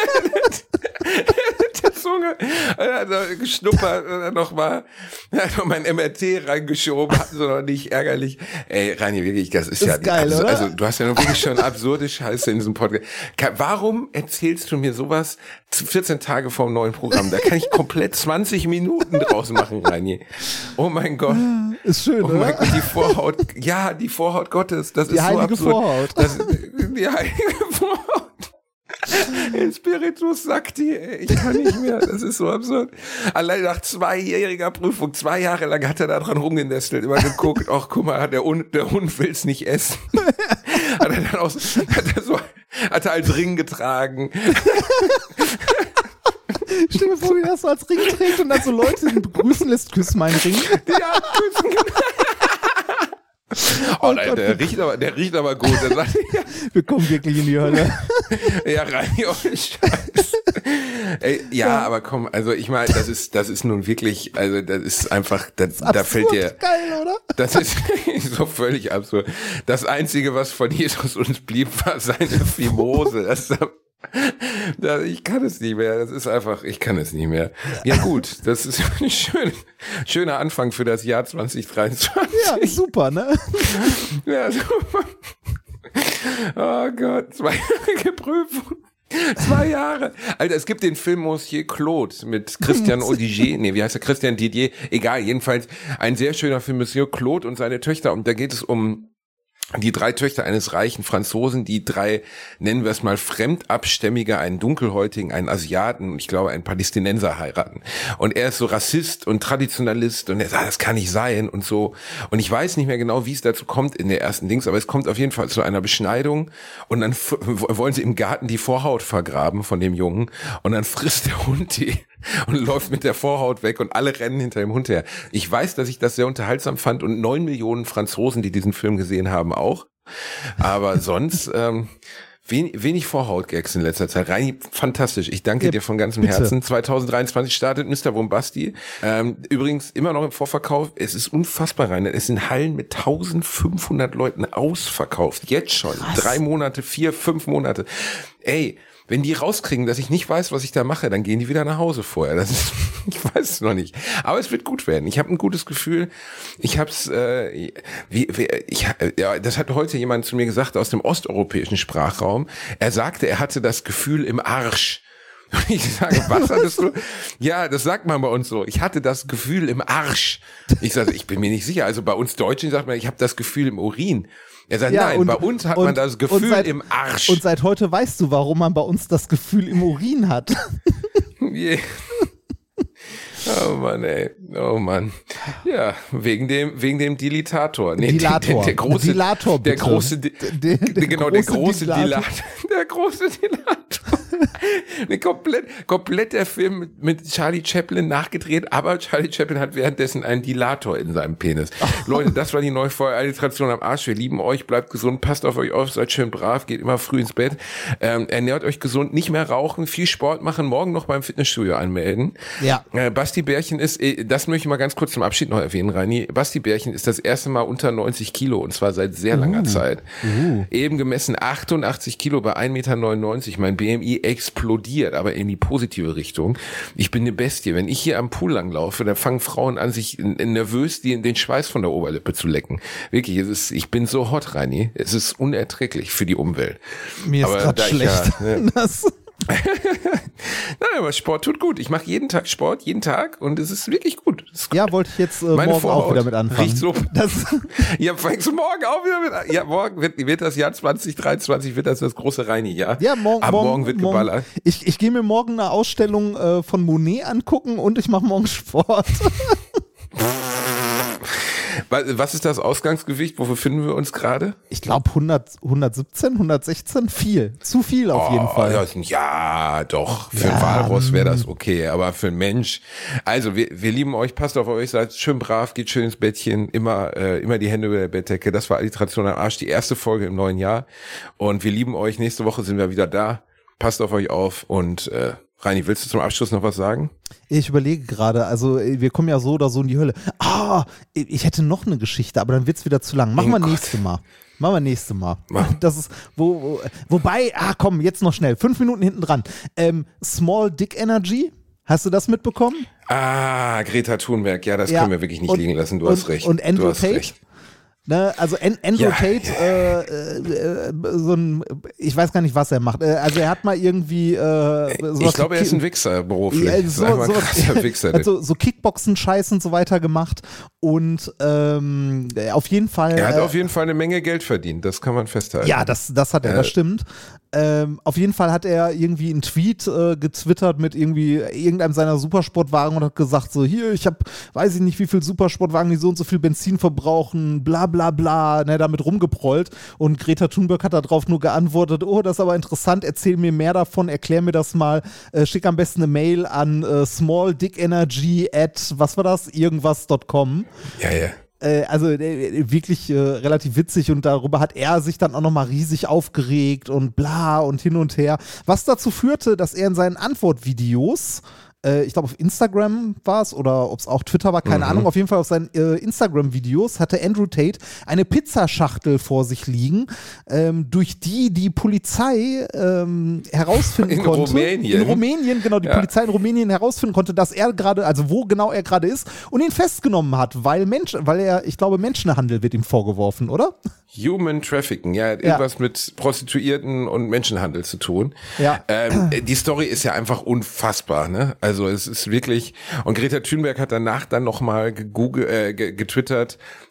der Zunge. Er hat noch geschnuppert, nochmal, noch mal ein M R T reingeschoben, hatten sie noch nicht, ärgerlich. Ey, Reini, wirklich, das ist, Ist ja, geil, absur- oder? also du hast ja noch wirklich schon absurde Scheiße in diesem Podcast. Ka- Warum erzählst du mir sowas vierzehn Tage vor dem neuen Programm? Da kann ich komplett zwanzig Minuten draus machen, Reini. Oh mein Gott. ist schön, Oh mein oder? Gott, die Vorhaut, ja, die Vorhaut Gottes, das Die ist so heilige absurd. Vorhaut. Das, die heilige Vorhaut. In Spiritus Sancti, ey, ich kann nicht mehr, das ist so absurd. Allein nach zweijähriger Prüfung, zwei Jahre lang hat er da dran rumgenestelt, immer geguckt, ach guck mal, der Hund, der Hund will's nicht essen. Hat er dann auch, hat er so, hat er als Ring getragen. Stell dir vor, wie das so als Ring trägt und dann so Leute begrüßen lässt, küss meinen Ring. Ja, küssen. Oh nein, Gott. der riecht aber, der riecht aber gut. Der sagt, ja, Wir kommen wirklich in die Hölle. ja, rein, oh Scheiß. Ey, ja, Ja. aber komm, also ich meine, das ist, das ist nun wirklich, also das ist einfach, das, da fällt Absurd dir, geil, oder? das ist so völlig absurd. Das Einzige, was von Jesus uns blieb, war seine Fimose. Das, das, ich kann es nicht mehr. Das ist einfach, ich kann es nicht mehr. Ja gut, das ist ein schön, schöner Anfang für das Jahr zwanzig dreiundzwanzig. Ja, super, ne? Ja, super. Oh Gott, zweijährige Prüfung. Zwei Jahre. Alter, es gibt den Film Monsieur Claude mit Christian Odigier. Nee, wie heißt er? Christian Didier. Egal, jedenfalls ein sehr schöner Film, Monsieur Claude und seine Töchter. Und da geht es um die drei Töchter eines reichen Franzosen, die drei, nennen wir es mal, Fremdabstämmige, einen Dunkelhäutigen, einen Asiaten und ich glaube einen Palästinenser heiraten. Und er ist so Rassist und Traditionalist und er sagt, das kann nicht sein und so. Und ich weiß nicht mehr genau, wie es dazu kommt in der ersten Dings, aber es kommt auf jeden Fall zu einer Beschneidung und dann f- wollen sie im Garten die Vorhaut vergraben von dem Jungen und dann frisst der Hund die. und läuft mit der Vorhaut weg und alle rennen hinter dem Hund her. Ich weiß, dass ich das sehr unterhaltsam fand und neun Millionen Franzosen, die diesen Film gesehen haben, auch. Aber sonst ähm, wen, wenig Vorhaut-Gags in letzter Zeit. Reini, fantastisch. Ich danke ja, dir von ganzem bitte. Herzen. zwanzig dreiundzwanzig startet Mister Bombasti. Ähm, übrigens immer noch im Vorverkauf. Es ist unfassbar, Rainer. Es sind Hallen mit eintausendfünfhundert Leuten ausverkauft. Jetzt schon. Was? Drei Monate, vier, fünf Monate. Ey, wenn die rauskriegen, dass ich nicht weiß, was ich da mache, dann gehen die wieder nach Hause vorher. Das ist, ich weiß es noch nicht. Aber es wird gut werden. Ich habe ein gutes Gefühl. Ich hab's, äh, wie, wie, ich, ja, das hat heute jemand zu mir gesagt aus dem osteuropäischen Sprachraum. Er sagte, er hatte das Gefühl im Arsch. Und ich sage, was hattest du? Ja, das sagt man bei uns so. Ich hatte das Gefühl im Arsch. Ich sage, ich bin mir nicht sicher. Also bei uns Deutschen sagt man, ich habe das Gefühl im Urin. Er sagt, ja, nein, und, bei uns hat und, man das Gefühl seit, im Arsch. Und seit heute weißt du, warum man bei uns das Gefühl im Urin hat. Yeah. Oh Mann, ey. Oh Mann. Ja, wegen dem, wegen dem Dilatator. Nee, Dilator. Der, der, der große, Dilator, der große, der, der, der genau, der große Dilator. Der große Dilator. Nee, komplett, komplett der Film mit, mit Charlie Chaplin nachgedreht, aber Charlie Chaplin hat währenddessen einen Dilator in seinem Penis. Oh. Leute, das war die neue Alliteration am Arsch. Wir lieben euch, bleibt gesund, passt auf euch auf, seid schön brav, geht immer früh ins Bett, ähm, ernährt euch gesund, nicht mehr rauchen, viel Sport machen, morgen noch beim Fitnessstudio anmelden. Ja. Äh, Basti Bärchen ist, das möchte ich mal ganz kurz zum Abschied noch erwähnen, Reini. Basti Bärchen ist das erste Mal unter neunzig Kilo und zwar seit sehr langer uh. Zeit. Uh. Eben gemessen achtundachtzig Kilo bei ein Meter neunundneunzig. Mein B M I explodiert, aber in die positive Richtung. Ich bin eine Bestie. Wenn ich hier am Pool langlaufe, dann fangen Frauen an, sich nervös die, den Schweiß von der Oberlippe zu lecken. Wirklich, es ist, ich bin so hot, Reini. Es ist unerträglich für die Umwelt. Mir ist gerade schlecht. Ja, ne, Nein, aber Sport tut gut. Ich mache jeden Tag Sport, jeden Tag und es ist wirklich gut. Ist gut. Ja, wollte ich jetzt äh, morgen Vorhaut auch wieder mit anfangen. Riecht so. Das ja, fängst du morgen auch wieder mit an. Ja, morgen wird, wird das Jahr zwanzig dreiundzwanzig, wird das das große Reini-Jahr. Ja, morgen, Ab morgen, morgen wird morgen, geballert. Ich, ich gehe mir morgen eine Ausstellung äh, von Monet angucken und ich mache morgen Sport. Was ist das Ausgangsgewicht? Wofür finden wir uns gerade? Ich glaube hundertsiebzehn, hundertsechzehn, viel. Zu viel auf oh, jeden Fall. Ja, ja doch. Für ja, ein Walross wäre das okay, aber für einen Mensch. Also wir, wir lieben euch, passt auf euch, seid schön brav, geht schön ins Bettchen, immer, äh, immer die Hände über der Bettdecke. Das war Alliteration am Arsch, die erste Folge im neuen Jahr. Und wir lieben euch. Nächste Woche sind wir wieder da. Passt auf euch auf und äh, Reini, willst du zum Abschluss noch was sagen? Ich überlege gerade, also wir kommen ja so oder so in die Hölle. Ah, ich hätte noch eine Geschichte, aber dann wird's wieder zu lang. Machen wir nächstes Mal. Machen wir nächstes Mal. Das ist, wo, wo, wobei, ah komm, jetzt noch schnell, fünf Minuten hinten dran. Ähm, Small Dick Energy, hast du das mitbekommen? Ah, Greta Thunberg, ja, das ja, können wir wirklich nicht und, liegen lassen, du und, hast recht. Und Andrew Tate? Recht. Ne, also An Andrew ja, Tate, ja. Äh, äh, so ein, ich weiß gar nicht, was er macht. Äh, also er hat mal irgendwie äh, ich glaube, er ist ein Wichser beruflich. Ja, so, so, so, krasser Wichser, also, so Kickboxen-Scheiß und so weiter gemacht und ähm, auf jeden Fall. Er hat äh, auf jeden Fall eine Menge Geld verdient, das kann man festhalten. Ja, das, das hat er, das stimmt. Ähm, auf jeden Fall hat er irgendwie einen Tweet äh, getwittert mit irgendwie irgendeinem seiner Supersportwagen und hat gesagt so, hier, ich habe, weiß ich nicht, wie viel Supersportwagen, die so und so viel Benzin verbrauchen, bla bla bla, ne, damit rumgeprollt und Greta Thunberg hat darauf nur geantwortet, oh, das ist aber interessant, erzähl mir mehr davon, erklär mir das mal, äh, schick am besten eine Mail an äh, smalldickenergy at, was war das, irgendwas Punkt com. Ja, ja. Also äh, wirklich äh, relativ witzig und darüber hat er sich dann auch nochmal riesig aufgeregt und bla und hin und her, was dazu führte, dass er in seinen Antwortvideos, äh, ich glaube auf Instagram war es oder ob es auch Twitter war, keine mhm. Ahnung, auf jeden Fall auf seinen äh, Instagram-Videos hatte Andrew Tate eine Pizzaschachtel vor sich liegen, ähm, durch die die Polizei ähm, herausfinden in konnte. Rumänien. In Rumänien, genau, die ja. Polizei in Rumänien herausfinden konnte, dass er gerade, also wo genau er gerade ist und ihn festgenommen hat, weil Mensch, weil er, ich glaube, Menschenhandel wird ihm vorgeworfen, oder? Human Trafficking, ja, irgendwas ja. mit Prostituierten und Menschenhandel zu tun. Ja. Ähm, die Story ist ja einfach unfassbar, ne? Also es ist wirklich, und Greta Thunberg hat danach dann nochmal gegoogelt, äh, getwittert,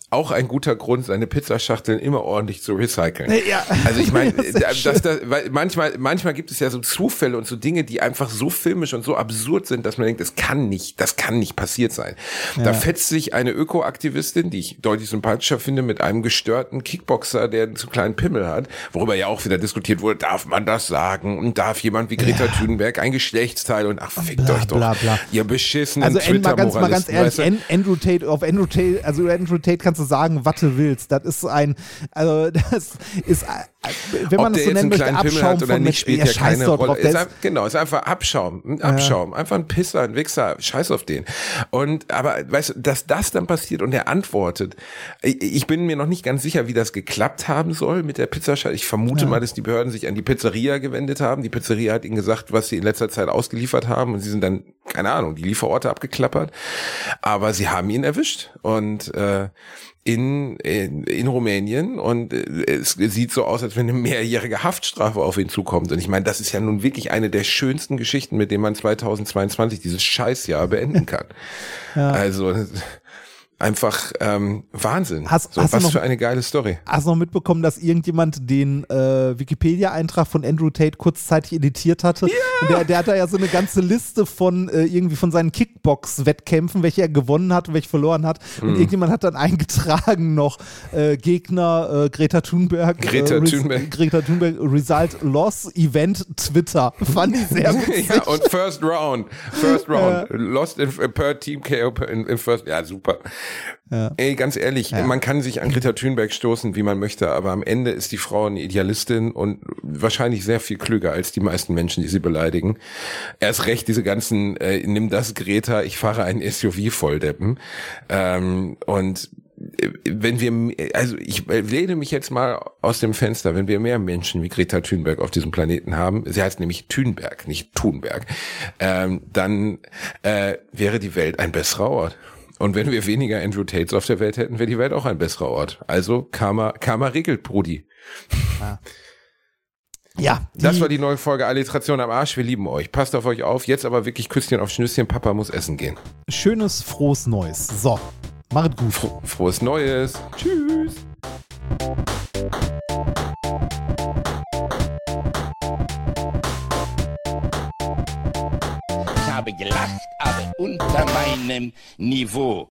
auch ein guter Grund, seine Pizzaschachteln immer ordentlich zu recyceln. Ja. Also ich meine, das, das, das, weil manchmal, manchmal gibt es ja so Zufälle und so Dinge, die einfach so filmisch und so absurd sind, dass man denkt, das kann nicht, das kann nicht passiert sein. Ja. Da fetzt sich eine Ökoaktivistin, die ich deutlich sympathischer finde, mit einem gestörten Kickboxer, der einen zu kleinen Pimmel hat, worüber ja auch wieder diskutiert wurde, darf man das sagen und darf jemand wie Greta ja. Thunberg ein Geschlechtsteil und ach, fickt bla, euch doch, bla, bla. ihr beschissenen also, Twitter-Moralisten. Mal ganz ehrlich, weißt du? Andrew Tate, auf Andrew Tate, also Andrew Tate kannst du sagen, was du willst. Das ist ein, also das ist, wenn man Ob es so nennen möchte, Abschaum hat oder nicht, spielt ja, ja keine Rolle. Ist ein, genau, ist einfach Abschaum, ein Abschaum, ja. einfach ein Pisser, ein Wichser, scheiß auf den. Und, aber, weißt du, dass das dann passiert und er antwortet, ich, ich bin mir noch nicht ganz sicher, wie das geklappt haben soll mit der Pizzaschachtel. Ich vermute ja. mal, dass die Behörden sich an die Pizzeria gewendet haben. Die Pizzeria hat ihnen gesagt, was sie in letzter Zeit ausgeliefert haben und sie sind dann, keine Ahnung, die Lieferorte abgeklappert. Aber sie haben ihn erwischt und, äh, In, in, in Rumänien und es sieht so aus, als wenn eine mehrjährige Haftstrafe auf ihn zukommt. Und ich meine, das ist ja nun wirklich eine der schönsten Geschichten, mit denen man zweitausendzweiundzwanzig dieses Scheißjahr beenden kann. Ja. Also einfach ähm, Wahnsinn. Hast, so, hast was noch, für eine geile Story. Hast du noch mitbekommen, dass irgendjemand den äh, Wikipedia-Eintrag von Andrew Tate kurzzeitig editiert hatte? Ja. Und der, der hat da ja so eine ganze Liste von äh, irgendwie von seinen Kickbox-Wettkämpfen, welche er gewonnen hat und welche verloren hat. Und mhm. irgendjemand hat dann eingetragen noch äh, Gegner äh, Greta Thunberg. Greta äh, Thunberg. Greta Thunberg, Result Loss, Event, Twitter. Fand ich sehr witzig. Ja, und First Round. First Round. Ja. Lost in, per Team K O in, in First. Ja, super. Ja. Ey, ganz ehrlich, ja. man kann sich an Greta Thunberg stoßen, wie man möchte, aber am Ende ist die Frau eine Idealistin und wahrscheinlich sehr viel klüger als die meisten Menschen, die sie beleidigen. Erst recht diese ganzen, äh, nimm das Greta, ich fahre einen S U V volldeppen. Ähm, und wenn wir, also ich lehne mich jetzt mal aus dem Fenster, wenn wir mehr Menschen wie Greta Thunberg auf diesem Planeten haben, sie heißt nämlich Thunberg, nicht Thunberg, ähm, dann äh, wäre die Welt ein besserer Ort. Und wenn wir weniger Andrew Tates auf der Welt hätten, wäre die Welt auch ein besserer Ort. Also Karma, Karma regelt, Brudi. Ja. Ja, das war die neue Folge Alliteration am Arsch. Wir lieben euch. Passt auf euch auf. Jetzt aber wirklich Küsschen auf Schnüsschen. Papa muss essen gehen. Schönes, frohes Neues. So, macht gut. Fro- frohes Neues. Tschüss. Ich habe gelacht, aber unter meinem Niveau.